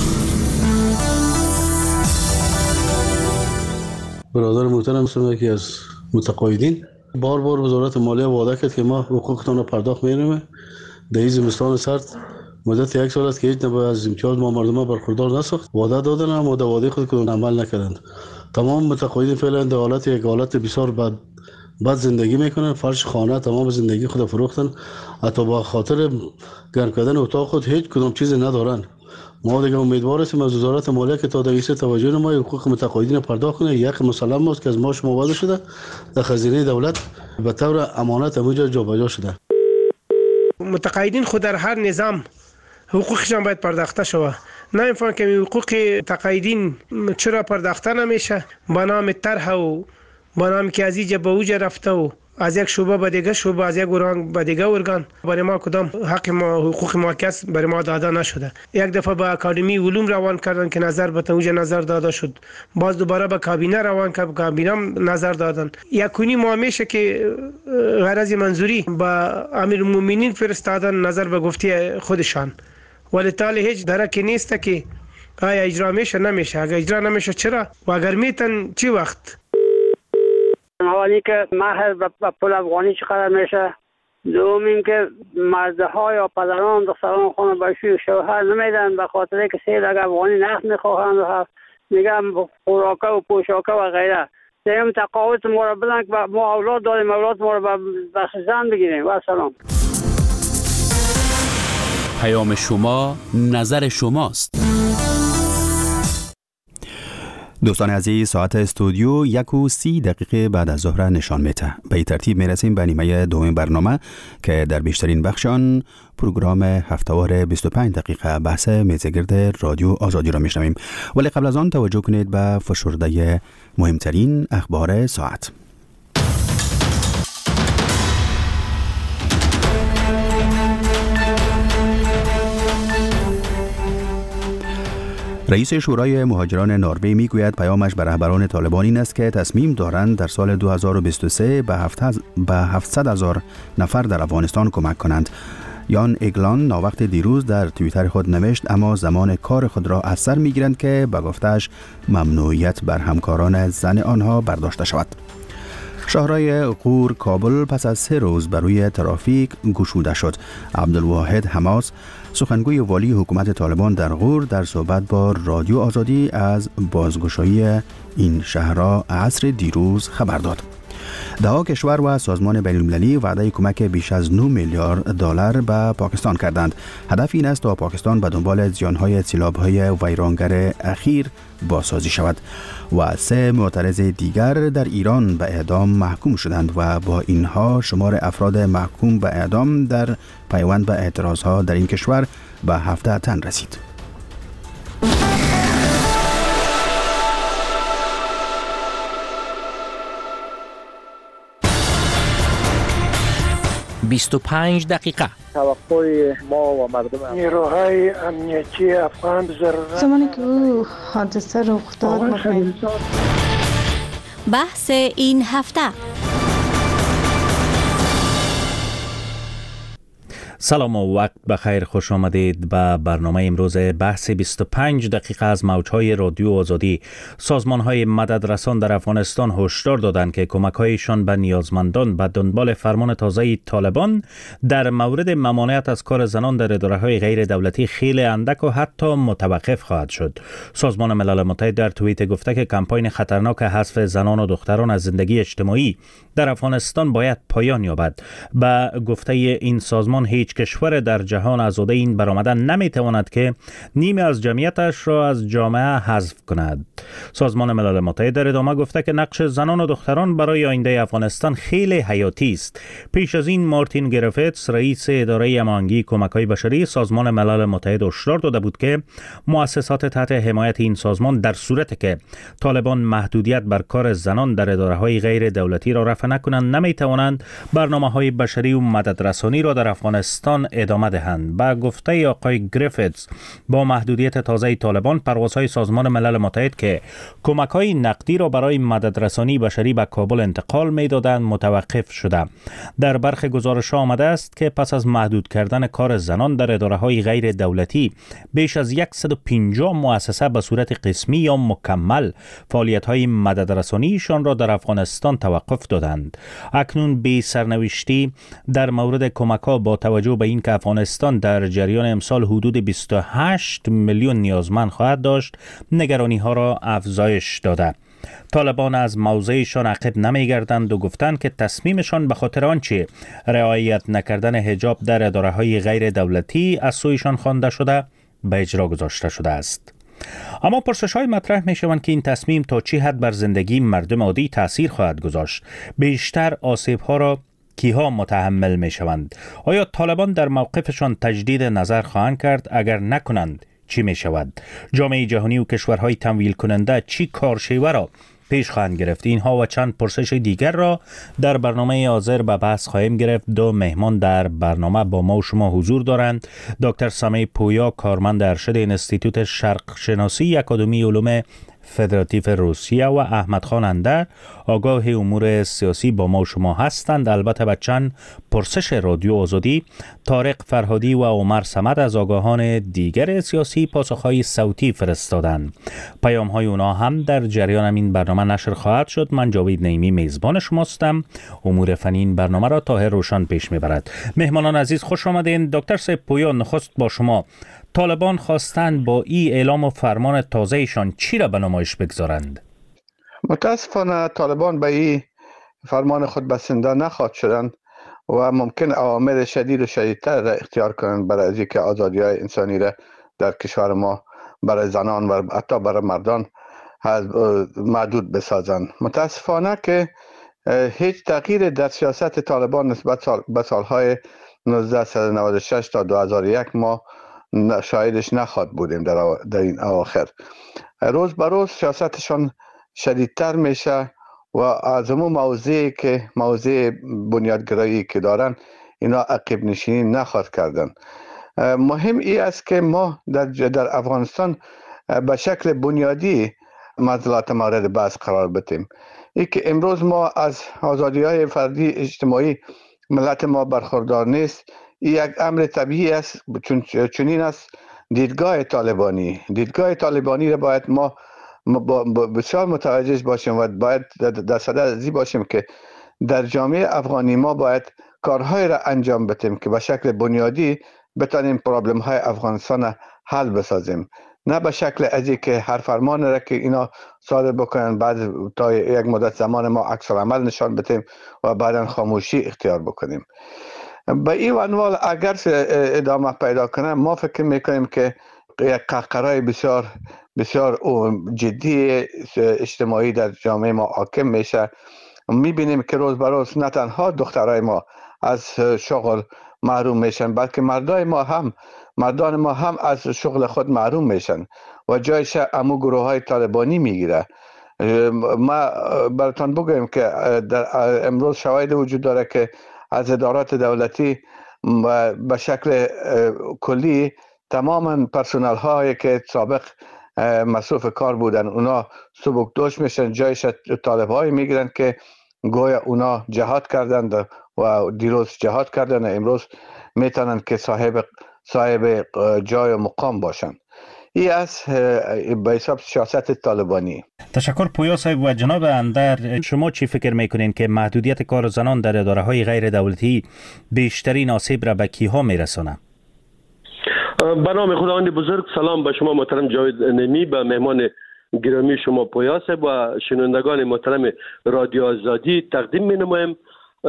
برادر محترم هستم، یکی از متقاعدین. بار وزارت مالیه وعده کرد که ما حقوقتون رو پرداخت می‌کنیم. در این زمستان سرد مدت 1 سال است که هیچ نوع از امتیاز ما مردم برخوردار نساخت. وعده دادن اما در وعده خود کدوم عمل نکردند. تمام متقاعدین فعلا در حالت بسیار بد زندگی میکنن. فرش خانه تمام زندگی خود فروختن. حتی با خاطر گرم کردن اتاق خود هیچ کدام چیز ندارن. ما دیگه امیدوار هستیم از وزارت مالیه که تا در این توجه ما حقوق متقاعدین پرداخت کنه. یک مسلم است که از ماش مواظب شده در خزینه دولت به طور امانت همونجا جابجا شده. متقاعدین خود در هر نظام حقوقشان باید پرداخته شود. نه فهم که حقوق تقاعدین چرا پرداخته نمیشه؟ با نام طرح و با نام که از اینجا به اوجا رفته و از یک شعبه به دیگه شعبه، از یک ارگان به دیگه ارگان برای ما کدام حق ما حقوق ما کس برای ما داده نشده. یک دفعه به اکادمی علوم روان کردن که نظر به توجه نظر داده شد، باز دوباره به کابینه روان کرد، کابینه نظر دادن. یکونی ما میشه که غرض منظوری به امیرالمومنین فرستادن نظر به گفته خودشان، ولی تالی هیچ درکی نیست که آیا اجرا میشه نمیشه. اگر اجرا نمیشه چرا و اگر میتن چی وقت؟ اولی که مهر به پول افغانی چقدر میشه، دوم این که مرده ها یا پدران دختران خانه باشی شوهر نمیدن به خاطر که سید اگر افغانی نفت میخواهند و میگم خوراکه و پوشاکه و غیره. سیم تقاوت ما را بدن که ما اولاد داریم، اولاد ما را به زن بگیریم. و سلام. پیام شما نظر شماست. دوستان عزیز، ساعت استودیو 1:30 بعد از ظهر نشان میده. به این ترتیب میرسیم به نیمه دوم برنامه که در بیشترین بخشان پروگرام هفتهوار 25 دقیقه بحث میزگرد رادیو آزادی را میشنویم. ولی قبل از آن توجه کنید به فشرده مهمترین اخبار ساعت. رئیس شورای مهاجران نروژ میگوید پیامش به رهبران طالبان این است که تصمیم دارند در سال 2023 به 700,000 نفر در افغانستان کمک کنند. یان اگلان ناوقت دیروز در توییتر خود نوشت اما زمان کار خود را از سر میگیرند که به گفته‌اش ممنوعیت بر همکاران زن آنها برداشته شود. شاهراه غور کابل پس از 3 روز بر روی ترافیک گشوده شد. عبدالواحد حماس سخنگوی والی حکومت طالبان در غور در صحبت با رادیو آزادی از بازگشایی این شهرها عصر دیروز خبر داد. 10 کشور و سازمان بین‌المللی وعده کمک بیش از 9 میلیارد دلار به پاکستان کردند. هدف این است تا پاکستان به دنبال زیانهای سیلاب‌های ویرانگر اخیر بازسازی شود. و 3 معترض دیگر در ایران به اعدام محکوم شدند و با اینها شمار افراد محکوم به اعدام در پیوند به اعتراضها در این کشور به 17 تن رسید. «25 دقیقه» توقع ما و مردم نیروهای امنیتی افغان ضرورت زمانی که او حادثه رخ داد بحث این هفته. سلام و وقت بخیر، خوش آمدید به برنامه امروز بحث 25 دقیقه از موجهای رادیو آزادی. سازمان‌های مددرسان در افغانستان هشدار دادند که کمک‌هایشان به نیازمندان به دنبال فرمان تازه طالبان در مورد ممانعت از کار زنان در اداره‌های غیر دولتی خیلی اندک و حتی متوقف خواهد شد. سازمان ملل متحد در توییت گفته که کمپاین خطرناک حذف زنان و دختران از زندگی اجتماعی در افغانستان باید پایان یابد. به گفته این سازمان هیچ کشور در جهان آزاده این برآمدن نمیتواند که نیمه از جمعیتش را از جامعه حذف کند. سازمان ملل متحد در ادامه گفته که نقش زنان و دختران برای آینده افغانستان خیلی حیاتی است. پیش از این مارتین گریفیتس رئیس اداره هماهنگی کمک‌های بشری سازمان ملل متحد هشدار داده بود که مؤسسات تحت حمایت این سازمان در صورتی که طالبان محدودیت بر کار زنان در اداره‌های غیر دولتی را رفع نکنند نمیتوانند برنامه‌های بشری و مددرسانی را در افغانستان ادامه دهند. با گفته آقای گریفیتس با محدودیت تازه طالبان پروازهای سازمان ملل متحد که کمک‌های نقدی را برای مددرسانی بشری به کابل انتقال می‌دادند متوقف شده. در برخی گزارش‌ها آمده است که پس از محدود کردن کار زنان در اداره‌های غیر دولتی بیش از 150 مؤسسه به صورت قسمی یا مکمل فعالیت‌های مددرسانیشان را در افغانستان توقف دادند. اکنون بی سرنوشتی در مورد کمک‌ها با توجه به این که افغانستان در جریان امسال حدود 28 میلیون نیازمند خواهد داشت نگرانی ها را افزایش داده. طالبان از موضعشان عقب نمیگردند و گفتند که تصمیمشان به خاطر آنچه رعایت نکردن حجاب در اداره‌های غیر دولتی از سویشان خوانده شده به اجرا گذاشته شده است. اما پرسش‌های مطرح می‌شوند که این تصمیم تا چه حد بر زندگی مردم عادی تأثیر خواهد گذاشت. بیشتر آسیب‌ها را کیها متحمل می‌شوند؟ آیا طالبان در موقفشان تجدید نظر خواهند کرد؟ اگر نکنند چی می‌شود؟ جامعه جهانی و کشورهای تمویل کننده چی کارشیوه را پیش خواهند گرفت. اینها و چند پرسش دیگر را در برنامه حاضر به بحث خواهیم گرفت. دو مهمان در برنامه با ما و شما حضور دارند. دکتر سمی پویا، کارمند ارشد انستیتوت شرق شناسی اکادمی علوم فدراتیو روسیه و احمد خان اندر، آگاه امور سیاسی با ما و شما هستند. البته به چند پرسش رادیو آزادی طارق فرهادی و عمر صمد از آگاهان دیگر سیاسی پاسخهای صوتی فرستادند. پیام های اونا هم در جریان این برنامه نشر خواهد شد. من جاوید نعیمی میزبان شماستم. امور فنی این برنامه را طاهر روشن پیش میبرد. مهمانان عزیز خوش آمدین. دکتر سید پویا، نخست با شما. طالبان خواستند با این اعلام و فرمان تازهشان چی را به نمایش بگذارند؟ متاسفانه طالبان به این فرمان خود بسنده نخواهد شدند و ممکن عوامل شدید و شدیدتر را اختیار کنند برای از اینکه آزادی‌های انسانی را در کشور ما برای زنان و حتی برای مردان محدود بسازند. متاسفانه که هیچ تغییر در سیاست طالبان نسبت به سالهای 1996 تا 2001 ما شاهدش نخواهد بودیم در این اواخر. روز به روز سیاستشان شدیدتر میشه و از اون موضوع بنیادگرایی که دارن اینا عقب نشینی نخواهد کردن. مهم ای است که ما در افغانستان به شکل بنیادی معضلات مورد بحث قرار بدیم. ای که امروز ما از آزادی‌های فردی اجتماعی ملت ما برخوردار نیست، این یک امر طبیعی است. چنین است دیدگاه طالبانی را باید ما بسیار متوجه باشیم و باید در صدد ازی باشیم که در جامعه افغانی ما باید کارهای را انجام بدیم که به شکل بنیادی بتانیم پرابلم های افغانستان حل بسازیم، نه به شکل ازی که هر فرمان را که اینا صادر بکنن بعد تا یک مدت زمان ما عکس العمل نشان بدیم و بعدا خاموشی اختیار بکنیم. به این عنوان اگر ادامه پیدا کنه ما فکر میکنیم که یک قهقرای بسیار بسیار جدی اجتماعی در جامعه ما حاکم میشه. میبینیم که روز به روز نه تنها دخترای ما از شغل محروم میشن، بلکه مردان ما هم از شغل خود محروم میشن و جایش امو گروه های طالبانی میگیره. ما براتون بگویم که در امروز شواهد وجود داره که از ادارات دولتی به شکل کلی تماما پرسنل هایی که سابق مصروف کار بودن اونا سبکدوش میشن، جایش طالب هایی میگیرن که گویا اونا جهاد کردند و دیروز جهاد کردن و امروز میتونن که صاحب جای و مقام باشن. این از به حساب سیاست طالبانی. تشکر پویا صاحب. و جناب اندر، شما چی فکر میکنین که محدودیت کار زنان در اداره های غیر دولتی بیشترین آسیب را به کیها میرسونه؟ به نام خداوند بزرگ، سلام به شما محترم جاوید نعیمی، به مهمان گرامی شما پویا صاحب و شنوندگان محترم رادیو آزادی تقدیم می‌نمایم.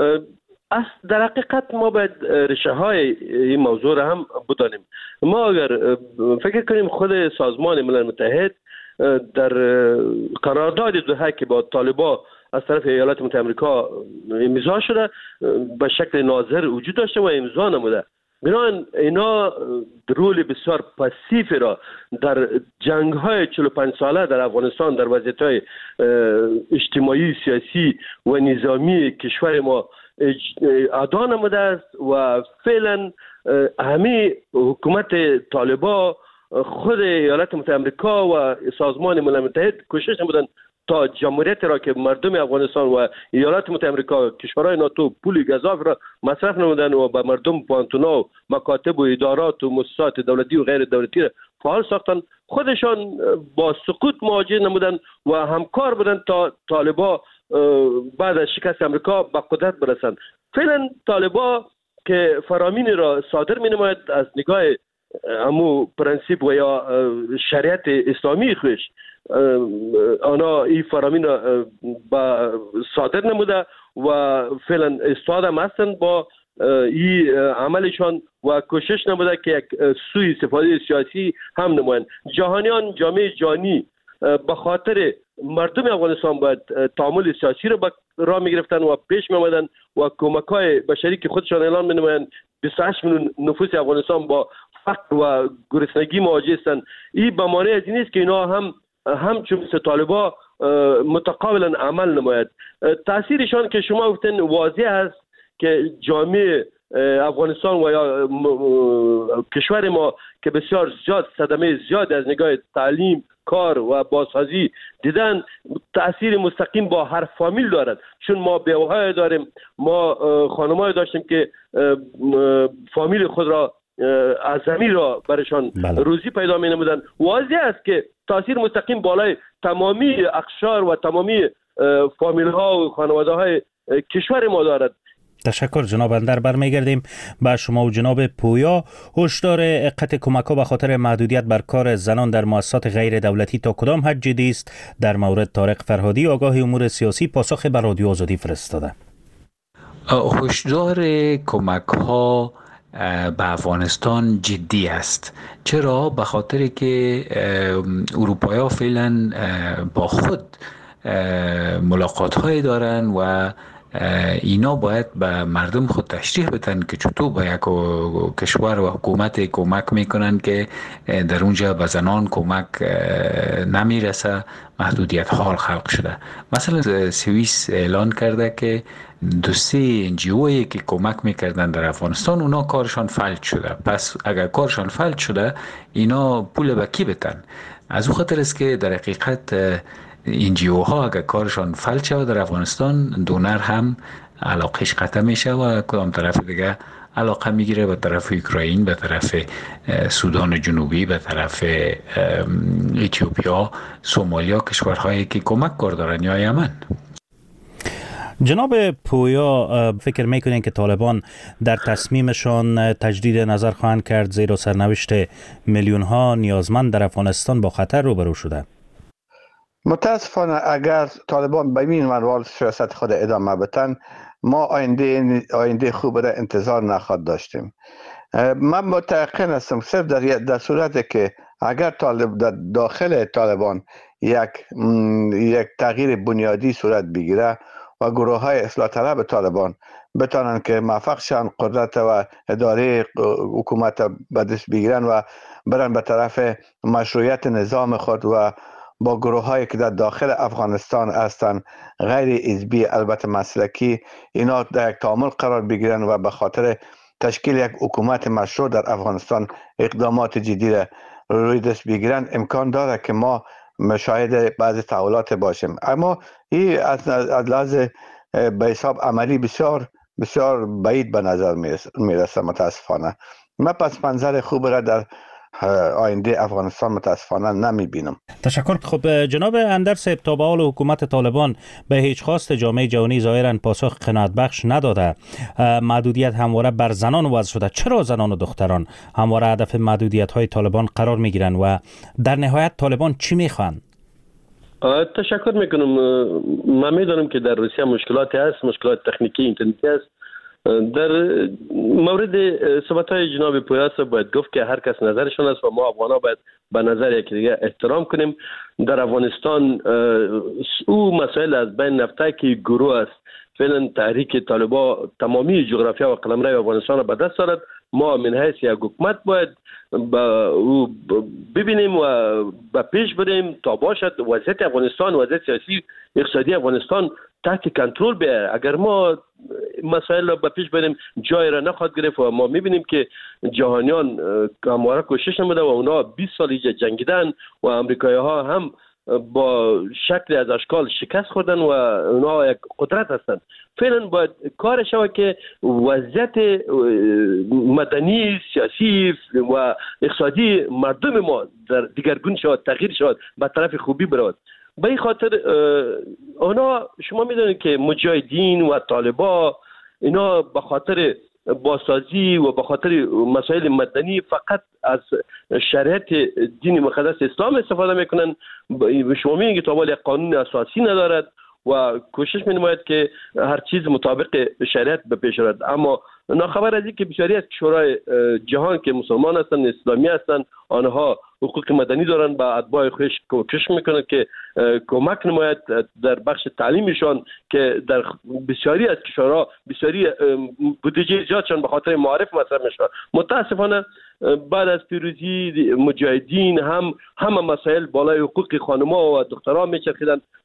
در حقیقت ما باید ریشه های این موضوع را هم بدانیم. ما اگر فکر کنیم خود سازمان ملل متحد در قرارداد دوحه که با طالبان از طرف ایالات متحده آمریکا امضا شده به شکل ناظر وجود داشته و امضا نموده، بنابراین اینا رول بسیار پاسیف را در جنگ های 45 ساله در افغانستان در وضعیت های اجتماعی، سیاسی و نظامی کشور ما ادا نموده است و فعلا همه حکومت طالبان، خود ایالات متحده آمریکا و سازمان ملل متحد کوشش نمودن تا جمهوریت را که مردم افغانستان و ایالات متحده آمریکا کشورهای ناتو پول گزاف را مصرف نمودن و به مردم پانتونا و مکاتب و ادارات و مؤسسات دولتی و غیر دولتی را فعال ساختن. خودشان با سقوط مواجه نمودن و همکار بودن تا طالبان بعد از شکست امریکا به قدرت برسند. فعلا طالبان که فرامین را صادر می نماید از نگاه امو پرنسیپ و یا شریعت اسلامی خوش، آنها این فرامین را صادر نموده و فعلا استاد هم هستند با این عملشان و کوشش نموده که یک سوی استفاده سیاسی هم نمایند. جهانیان، جامعه جهانی به خاطر مردم افغانستان باید تعامل سیاسی را راه می‌گرفتن و پیش می‌آمدن و کمک‌های بشری که خودشان اعلان می‌نمایند. 28 میلیون نفوس افغانستان با فقر و گرسنگی مواجه هستند. این به معنی از این است که اینا هم همچون مثل طالبان متقابلا عمل نماید. تاثیرشان که شما گفتین واضح است که جامعه افغانستان و یا کشور ما که بسیار زیاد صدمه زیاد از نگاه تعلیم، کار و بازسازی دیدن، تأثیر مستقیم با هر فامیل دارد. چون ما بیوه‌های داریم، ما خانم‌های داشتیم که فامیل خود را از زمین را برشان روزی پیدا می نمودن. واضح است که تأثیر مستقیم بالای تمامی اقشار و تمامی فامیل ها و خانواده های کشور ما دارد. تشکر جناب اندر. برمیگردیم به شما و جناب پویا. هشدار قطع کمک‌ها به خاطر محدودیت بر کار زنان در مؤسسات غیر دولتی تا کدام حد جدی است؟ در مورد طارق فرهادی آگاه امور سیاسی پاسخ به رادیو آزادی فرستاده. هشدار کمک‌ها به افغانستان جدی است. چرا؟ به خاطر که اروپایی‌ها فعلا با خود ملاقات‌های دارن و اینا باید به مردم خود تشریح بدن که چطور با یک کشور و حکومت کمک میکنن که در اونجا به زنان کمک نمیرسه، محدودیت ها خلق شده. مثلا سوئیس اعلان کرده که 2-3 NGO'ای که کمک میکردن در افغانستان اونا کارشان فلج شده. پس اگر کارشان فلج شده اینا پول به کی بدن؟ از او خاطر است که در حقیقت NGO ها اگر کارشان فلج شود در افغانستان، دونر هم علاقش قطع میشه و کدام طرف دیگه علاقه میگیره، به طرف اوکراین، به طرف سودان جنوبی، به طرف اتیوپیا، سومالیا، کشورهایی که کمک کار دارن یا یمن. جناب پویا، فکر میکنین که طالبان در تصمیمشان تجدید نظر خواهند کرد زیرا سرنوشت میلیون ها نیازمند در افغانستان با خطر روبرو شده؟ متاسفانه اگر طالبان به این منوال سیاست خود ادامه بدن، ما آینده خوب را انتظار نخواهد داشتیم. من متيقن هستم صرف در صورتی که اگر در داخل طالبان یک تغییر بنیادی صورت بگیره و گروه های اصلاح طلب طالبان بتانند که موفق شن قدرت و اداره حکومت به دست بگیرن و برن به طرف مشروعیت نظام خود و با گروه هایی که در داخل افغانستان هستند غیر حزبی البته مسلکی اینا در یک تعامل قرار بگیرن و به خاطر تشکیل یک حکومت مشروع در افغانستان اقدامات جدی را روی دست بگیرن، امکان داره که ما مشاهد بعضی تحولات باشیم. اما این از لحاظ به حساب عملی بسیار بسیار بعید به نظر میرسه متاسفانه. من پس منظر خوب را در آینده افغانستان متاسفانه نمی بینم. تشکر. خب جناب اندر صاحب، تا به حال حکومت طالبان به هیچ خواست جامعه جهانی ظاهرا پاسخ قناعت بخش نداده. محدودیت همواره بر زنان وضع شده. چرا زنان و دختران همواره هدف محدودیت های طالبان قرار می گیرن و در نهایت طالبان چی می خوان؟ تشکر میکنم. من میدونم که در روسیه مشکلاتی هست، مشکلات تکنیکی اینترنتی هست. در مورد صحبت‌های جناب پویاس باید گفت که هر کس نظرشون است و ما افغان‌ها باید به نظر یکدیگر احترام کنیم. در افغانستان او مسائل از بین نفته که گروه است. فعلا تحریک طالبان تمامی جغرافیا و قلمرو افغانستان را به دست دارد. ما من حیث یک حکومت باید او ببینیم و به پیش بریم تا باشد وضعیت افغانستان، وضعیت سیاسی اقتصادی افغانستان تحت کنترل بیاید. اگر ما مسائل را به پیش بریم جای را نخواهد گرفت و ما میبینیم که جهانیان همواره کوشش نموده و اونا 20 سال جنگیدن و امریکایی ها هم با شکل از اشکال شکست خوردن و اونا یک قدرت هستند. فعلا باید کار شود که وضعیت مدنی، سیاسی و اقتصادی مردم ما در دیگرگون شود، تغییر شود، به طرف خوبی برود. به این خاطر اونا شما میدونید که مجاهدین و طالبان اینا به خاطر بازسازی و به خاطر مسائل مدنی فقط از شریعت دین مقدس اسلام استفاده میکنن. شما میگید که طالبان یک قانون اساسی ندارد و کوشش می‌نماید که هر چیز مطابق شریعت به پیش رود. اما ناخبر از این که بسیاری از کشورهای جهان که مسلمان هستند، اسلامی هستند، آنها حقوق مدنی دارند، با اتباع خودش کوشش میکنند که کمک نماید در بخش تعلیمشان که در بسیاری از کشورها بسیاری بودجه زیادشان به خاطر معارف مصرف میشه. متاسفانه بعد از پیروزی مجاهدین همه مسائل بالای حقوق خانم‌ها و دخترها میچرخیدند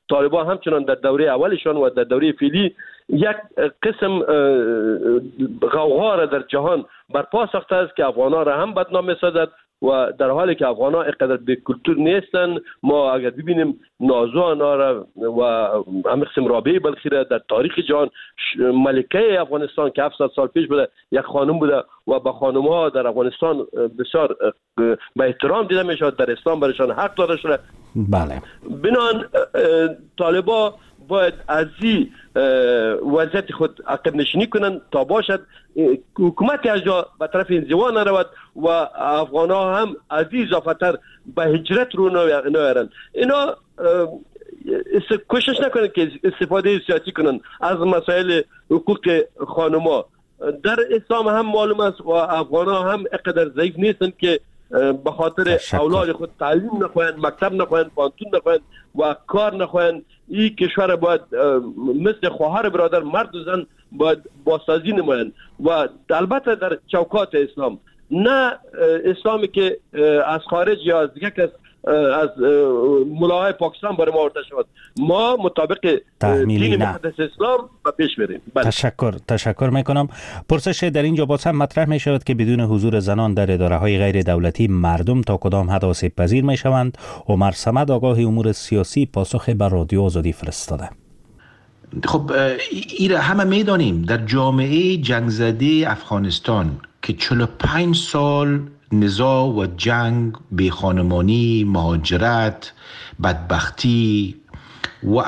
طالبان همچنان در دوره اولشان و در دوره فعلی یک قسم غوغا را در جهان برپا ساخته است که افغان‌ها را هم بدنام می‌سازد و در حالی که افغان‌ها اینقدر به کلتور نیستن. ما اگر ببینیم نازو آنها را و همین قسم رابعه بلخی را در تاریخ جهان ملکه افغانستان که 700 سال پیش بوده یک خانم بوده و به خانم‌ها در افغانستان بسیار به احترام دیده می‌شود، در اسلام برایشان حق داده شده. بله. بنان طالبان باید از این وضعیت خود عقب نشینی کنند تا باشد حکومت از جا به طرف انزوا نرود و افغان ها هم از این اضافه تر به هجرت رو نیارند. اینا کوشش نکنند که استفاده سیاسی کنند از مسائل حقوق خانما. در اسلام هم معلوم است و افغان ها هم اقدر ضعیف نیستند که به خاطر اولاد خود تعلیم نخواهند، مکتب نخواهند، پانتون نخواهند و کار نخواهند. این کشور باید مثل خواهر برادر مرد و زن باید بازسازی نمایند و البته در چوکات اسلام، نه اسلامی که از خارج یا از دیگه کس از ملاهای پاکستان برای ما آورده شود. ما مطابق دین مقدس اسلام به پیش بریم. تشکر میکنم. پرسش در اینجا باز هم مطرح می شود که بدون حضور زنان در اداره های غیر دولتی مردم تا کدام حد آسیب پذیر می شوند؟ عمر صمد آگاه امور سیاسی پاسخ بر رادیو آزادی فرستاده. خب ایره همه میدانیم در جامعه جنگ زده افغانستان که 45 سال نزاع و جنگ، بیخانمانی، مهاجرت، بدبختی و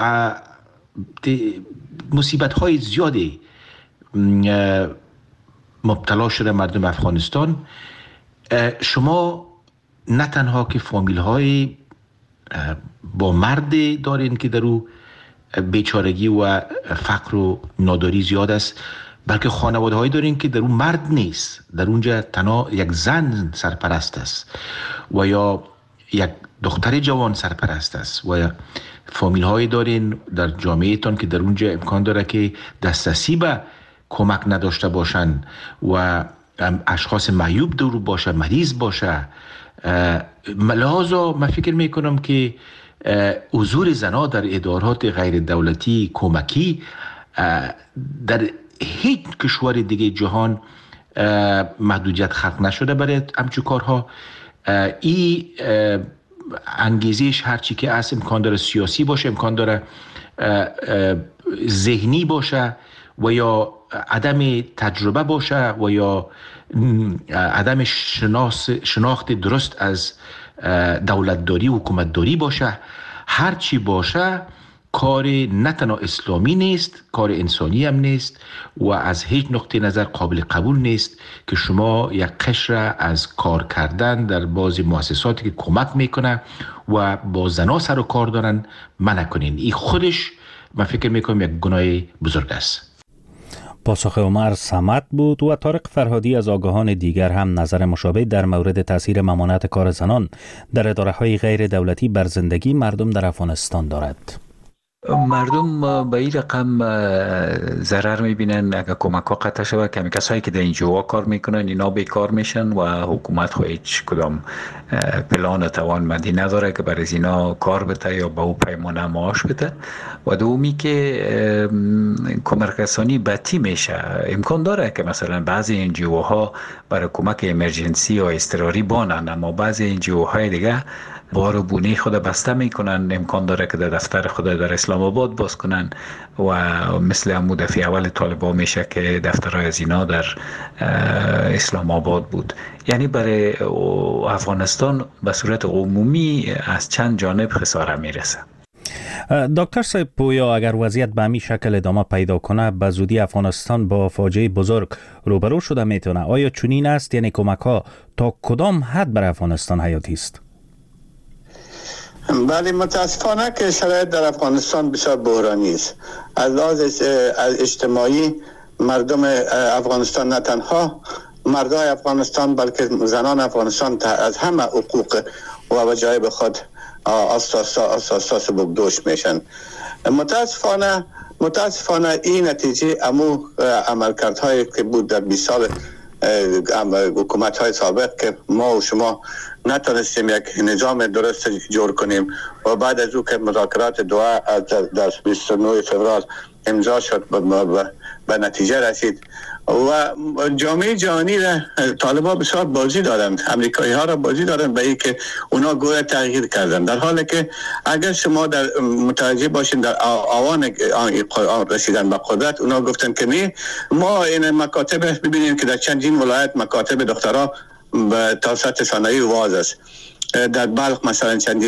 مصیبت های زیادی مبتلا شده مردم افغانستان. شما نه تنها که فامیل های با مرد دارین که در او بیچارگی و فقر و ناداری زیاد است، بلکه خانواده هایی دارین که در اون مرد نیست، در اونجا تنها یک زن سرپرست است و یا یک دختر جوان سرپرست است و فامیل هایی دارین در جامعه تان که در اونجا امکان داره که دسترسی به کمک نداشته باشن و اشخاص معیوب دور باشه، مریض باشه. لحاظا من فکر میکنم که حضور زنها در ادارات غیر دولتی کمکی در هیچ کشور دیگه جهان محدودیت خلق نشده برای همچون کارها. این انگیزش هرچی که از امکان داره سیاسی باشه، امکان داره ذهنی باشه و یا عدم تجربه باشه و یا عدم شناخت درست از دولتداری و حکومتداری باشه. هرچی باشه کار نه تنها اسلامی نیست، کار انسانی هم نیست و از هیچ نقطه نظر قابل قبول نیست که شما یک قشر از کار کردن در بعضی مؤسساتی که کمک میکنه و با زنا سر و کار دارن منع کنین. این خودش من فکر میکنم یک گناه بزرگ است. پاسخ عمر صمد بود. و طارق فرهادی از آگاهان دیگر هم نظر مشابه در مورد تاثیر ممانعت کار زنان در اداره‌های غیر دولتی بر زندگی مردم در افغانستان دارد. مردم به این رقم ضرر میبینن اگر کمک ها قطع شود که کسایی که در اینجا کار میکنن اینا بیکار میشن و حکومت خو هیچ کدام پلان توانمندی نداره که برای اینا کار بده یا به او پیمانه معاش بده. و دومی که کمک رسانی بطی میشه. امکان داره که مثلا بعضی انجیو ها برای کمک امرجنسی یا اضطراری بانن، اما بعضی انجیو های دیگه بار و بونه خود بسته میکنن. امکان داره که در دفتر خود در اسلام آباد باز کنن و مثل همون دفعه اول طالبان میشه که دفترهای از اینا در اسلام آباد بود. یعنی برای افغانستان به صورت عمومی از چند جانب خساره میرسه. دکتر صاحب پویا، اگر وضعیت به همین شکل ادامه پیدا کنه به زودی افغانستان با فاجعه بزرگ روبرو شده میتونه. آیا چنین است؟ یعنی کمک ها تا کدام حد برای افغانستان حیاتی است؟ بله، متاسفانه که شرایط در افغانستان بسیار بحرانی است. از لحاظ اجتماعی مردم افغانستان نه تنها مردای افغانستان بلکه زنان افغانستان از همه حقوق و وجایب خود اساس بگدوش میشن. متاسفانه این نتیجه امو عملکردهایی که بود در 20 سال حکومت‌های سابق که ما و شما نتونستیم یک نظام درست جور کنیم و بعد از او که مذاکرات دوحه در 29 فوریه امضا شد به نتیجه رسید و جامعه جهانی را طالبان بسیار بازی دارند، امریکایی ها را بازی دارند به این که اونا گویا تغییر کردند، در حالی که اگر شما در متوجه باشین در آوان رسیدن به قدرت اونا گفتن که نه، ما این مکاتب ببینیم که در چندین ولایت مکاتب دخترها به توسط ثانوی واز است. در بلخ مثلا چندین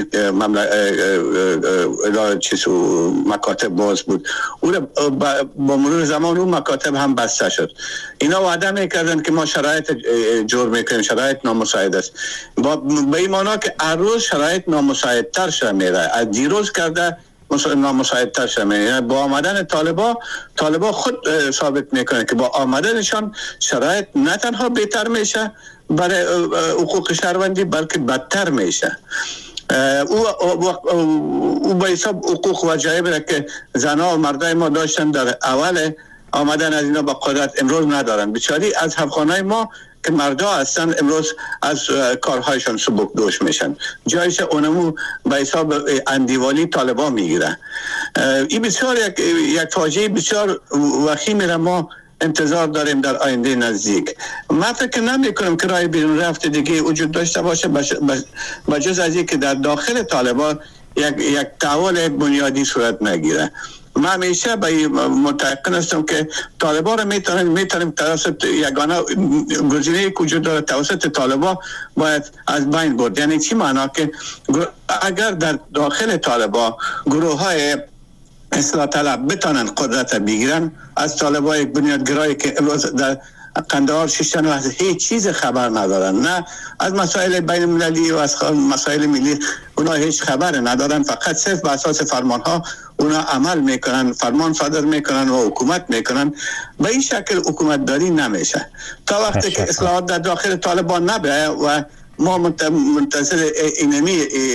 مکاتب باز بود، او با مرور زمان اون مکاتب هم بسته شد. اینا وعده میکردن که ما شرایط جور میکنیم، شرایط نامساعد است، به این معنی که هر روز شرایط نامساعدتر شده میره، از دیروز کرده نامساعدتر شده میره. با آمدن طالبا خود ثابت میکنه که با آمدنشان شرایط نه تنها بهتر میشه برای حقوق شهروندی بلکه بدتر میشه. او به حساب حقوق و جایب که زنها و مردای ما داشتن در اول آمدن از اینا با قدرت امروز ندارن. بیچاری از افغانای ما که مردا هستن امروز از کارهایشان سبکدوش میشن، جایش اونمو به حساب اندیوالی طالبان میگیره. این بسیار یک فاجعه بسیار وخیم را ما انتظار داریم در آینده نزدیک. من فکر نمی کنم که راه بیرون رفت دیگه وجود داشته باشه بجز از اینکه در داخل طالبان یک تحول بنیادی صورت نگیره. من همیشه به متعقن هستم که طالبان را میتونیم توسط یگانه گزینه که وجود داره توسط طالبان باید از بین برد. یعنی چی معنا که اگر در داخل طالبان گروه های اصلاح طلب بتانن قدرت بگیرن از طالبای بنیادگرایی که امروز در قندهار ششتن و از هیچ چیز خبر ندارن، نه از مسائل بین المللی و از مسائل ملی اونا هیچ خبر ندارن، فقط صرف به اساس فرمان ها اونا عمل میکنن، فرمان صادر میکنن و حکومت میکنن. به این شکل حکومت داری نمیشه تا وقتی که اصلاحات در داخل طالبان نبه و ما منتظر اینمی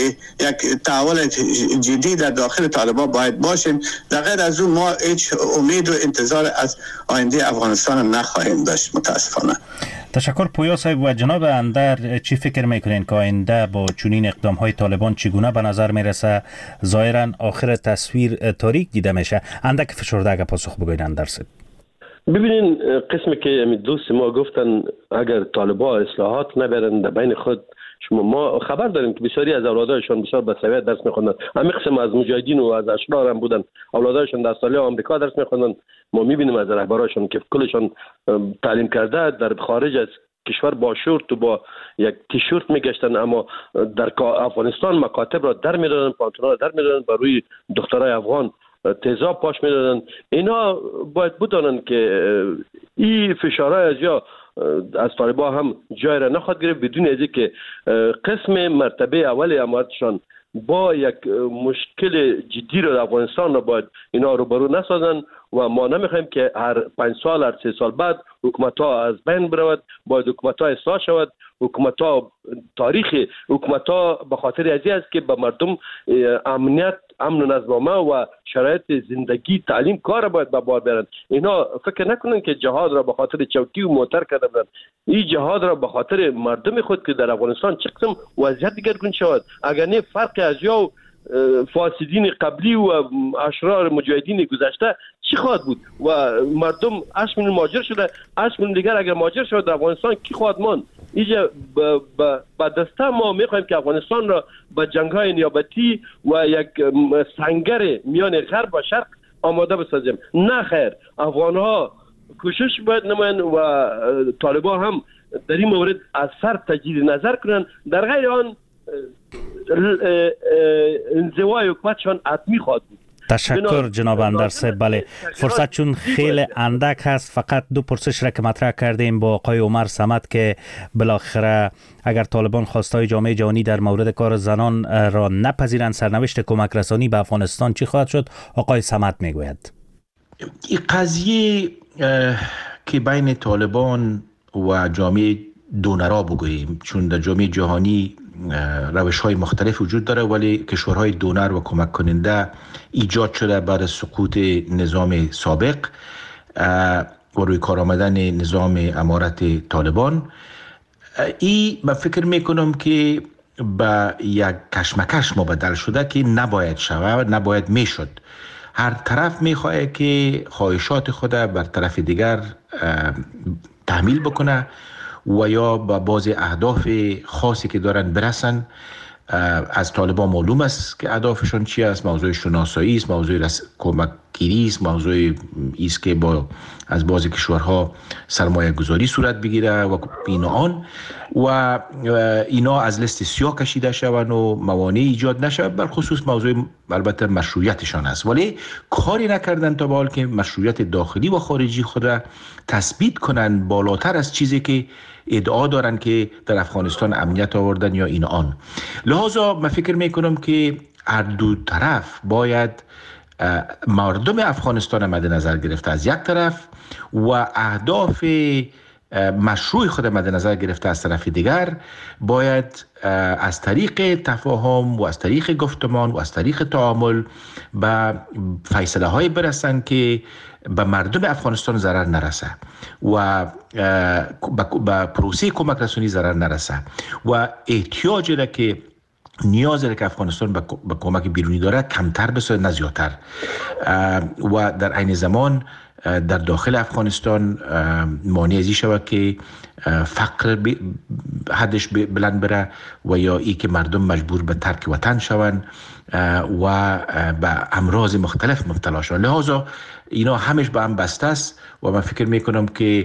یک تحول جدی در داخل طالبان باید باشیم. در غیر از اون ما هیچ امید و انتظار از آینده افغانستان نخواهیم داشت متاسفانه. تشکر پویا صاحب. و جناب اندر چی فکر میکنین که آینده با چنین اقدام های طالبان چگونه به نظر میرسه؟ ظاهرا آخر تصویر تاریک دیده میشه. اندک فشرده اگه پاسخ بگوین اندر صاحب. ببینین قسمی که دوست ما گفتن اگر طالبان اصلاحات نبرن در بین خود، ما خبر داریم که بسیاری از اولادایشان بسیار به سویه درس میخوندن. همین قسم از مجاهدین و از اشرار هم بودن، اولادایشان در سالی آمریکا درس میخوندن. ما میبینیم از رهبرایشان که کلشان تعلیم کرده در خارج از کشور با شورت و با یک تیشورت میگشتن، اما در افغانستان مکاتب را در میدادن، پانتونا را در میدادن، بر روی دخترای افغان تیزاب پاش میدادن. اینا باید بدانن که این فشارهای از یا از طالبان هم جای را نخواهد گرفت بدون از اینکه قسم مرتبه اول امارتشان با یک مشکل جدی را در افغانستان را باید اینا روبرو نسازن و ما نمیخوایم که هر 5 سال هر 3 سال بعد حکومت ها از بین برود. باید حکومت ها اصلاح شود. حکومت ها تاریخ حکومت ها به خاطر ازی است که به مردم امنیت، امن و نظم و شرایط زندگی، تعلیم، کار باید به بار برند. اینا فکر نکنن که جهاد را به خاطر چوکی و موتر کرده بودن. این جهاد را به خاطر مردم خود که در افغانستان چه قسم وضعیت دیگرگون شود. اگر نه فرق از یا فاسدین قبلی و اشرار مجاهدین گذشته چی خواهد بود؟ و مردم 8 میلیون مهاجر شده، 8 میلیون دیگر اگر مهاجر شود در افغانستان کی خواهد ماند؟ اینجا با دسته ما میخوایم که افغانستان را به جنگ‌های نیابتی و یک سنگر میان غرب و شرق آماده بسازیم. نه خیر، افغان‌ها کوشش باید نمایند و طالبان هم در این مورد از سر تجدید نظر کنند. در غیر آن انزوای حکومتشان حتمی خواهد بود. تشکر جناب اندر صاحب. بله، فرصت چون خیلی اندک هست، فقط 2 پرسش را که مطرح کردیم با آقای عمر صمد که بالاخره اگر طالبان خواستای جامعه جهانی در مورد کار زنان را نپذیرند، سرنوشت کمک رسانی به افغانستان چی خواهد شد؟ آقای صمد میگوید این قضیه که بین طالبان و جامعه دونرا بگوییم، چون در جامعه جهانی روش‌های مختلف وجود داره، ولی کشورهای دونر و کمک کننده ایجاد شده بعد از سقوط نظام سابق. و روی کار آمدن نظام امارت طالبان، این من فکر میکنم که به یک کشمکش مبدل شده که نباید شود، نباید میشد. هر طرف میخواد که خواهشات خود بر طرف دیگر تحمیل بکنه و یا به بعض اهداف خاصی که دارن برسن. از طالبان معلوم است که اهدافشون چی است. موضوع شناسایی است، موضوع کمکگیری است، موضوع است که با از بعضی کشورها سرمایه گذاری صورت بگیره و اینا از لیست سیاه کشیده شوند و موانع ایجاد نشود. بر خصوص موضوع البته مشروعیتشان است، ولی کاری نکردن تا به حال که مشروعیت داخلی و خارجی خود را تثبیت کنند بالاتر از چیزی که ادعا دارن که در افغانستان امنیت آوردن یا این آن. لذا من فکر میکنم که هر دو طرف باید مردم افغانستان مد نظر گرفته از یک طرف و اهداف مشروع خود مد نظر گرفته از طرف دیگر، باید از طریق تفاهم و از طریق گفتمان و از طریق تعامل به فیصله های برسن که به مردم افغانستان ضرر نرسه و به پروسه کمک رسانی ضرر نرسه و احتیاجی را که نیاز را که افغانستان به کمک بیرونی داره کمتر بسازه نه زیادتر، و در عین زمان در داخل افغانستان مانع ازی شود که فقر حدش بلند بره و یا ای که مردم مجبور به ترک وطن شوند و به امراض مختلف مبتلا شوند. لذا اینا همش به هم بسته است و من فکر میکنم که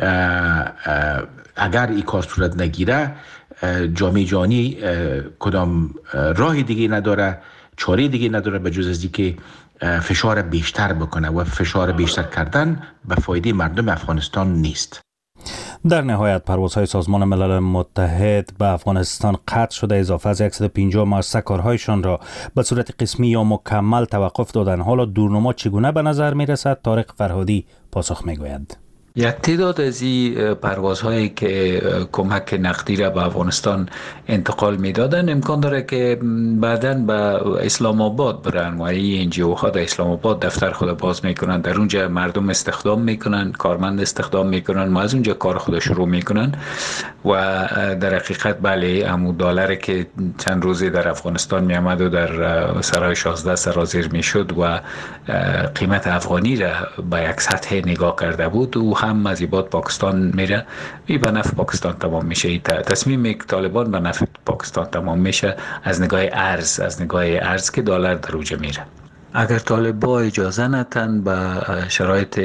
اگر این کار صورت نگیره جامعه جهانی کدام راه دیگه نداره، چاره دیگه نداره به جز از اینکه فشار بیشتر بکنه و فشار بیشتر کردن به فایده مردم افغانستان نیست. در نهایت پروازهای سازمان ملل متحد به افغانستان قطع شده. اضافه از 150 مؤسسه کارهایشان را به صورت قسمی یا مکمل توقف دادن. حالا دورنما چگونه به نظر می رسد؟ طارق فرهادی پاسخ می گوید. یک تعداد از این پروازهایی که کمک نقدی را به افغانستان انتقال میدادن امکان داره که بعداً به اسلام آباد برن و این NGO ها در اسلام آباد دفتر خود باز میکنن، در اونجا مردم استخدام میکنن، کارمند استخدام میکنن و از اونجا کار خود شروع میکنن و در حقیقت بله امو دلار که چند روزی در افغانستان میامد و در سرای 16 سرازیر میشد و قیمت افغانی را به یک سطح نگاه کرده بود و هم از ایباد پاکستان میره، این به نفع پاکستان تمام میشه. تصمیم طالبان به نفع پاکستان تمام میشه از نگاه ارز که دلار در اوج میره. اگر طالبان اجازه ندن به شرایط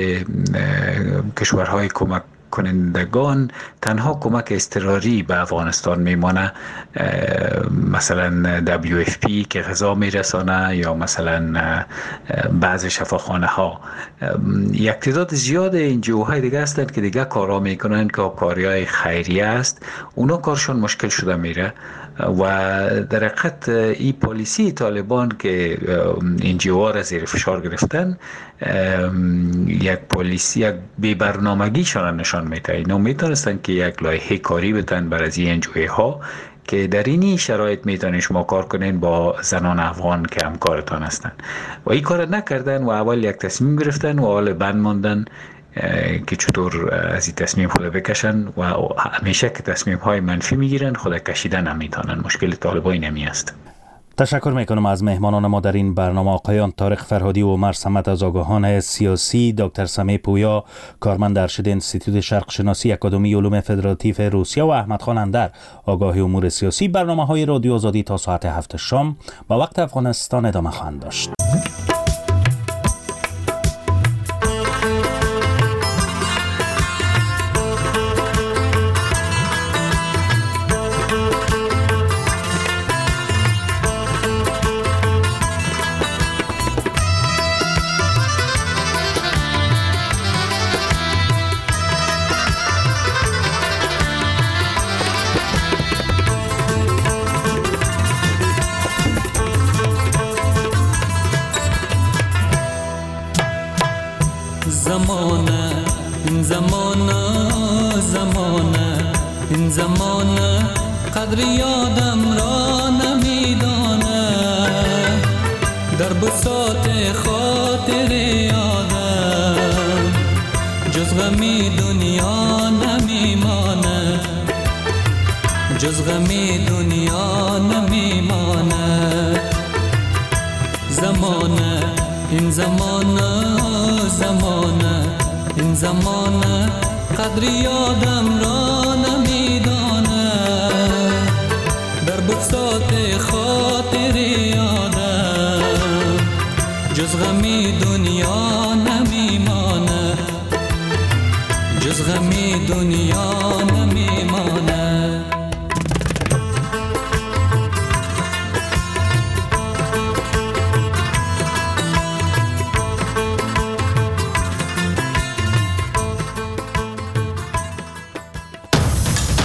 کشورهای کمک کنندگان تنها کمک اضطراری به افغانستان میمانه، مثلا WFP که غذا میرسانه یا مثلا بعض شفاخانه ها. یک تعداد زیاد NGO های دیگه هستند که دیگه کارا میکنن که کاریای خیریه است، اونا کارشون مشکل شده میره و در حقیقت این پالیسی طالبان که NGO ها را زیر فشار گرفتن یک پالیسی یک بی برنامگی شان نشان میده. اینا میتونستن که یک لایحه کاری بتن برای از این NGO ها که در این شرایط میتونین شما کار کنین با زنان افغان که همکارتان هستن و این کار نکردن و اول یک تصمیم گرفتن و اول بند ماندن که چطور از این تصمیم خود بکشن و همیشه که تصمیم های منفی میگیرن خود کشیدن نمیتونن. مشکل طالبان نمی است. تشکر میکنم از مهمانان ما در این برنامه، آقایان طارق فرهادی و عمر صمد از آگاهان سیاسی، دکتر سمیع پویا کارمند ارشد انستیتوت شرق شناسی اکادمی علوم فدراتیو روسیه و احمد خان اندر آگاه امور سیاسی. برنامه های رادیو آزادی تا ساعت 7 شام با وقت افغانستان ادامه خواهند داشت. این زمانه قدر یادم را نمیدانه، در بساط خاطر یادم جز غمی دنیا نمیمانه، جز غمی دنیا نمیمانه. زمانه این زمانه، زمانه این زمانه قدر یادم را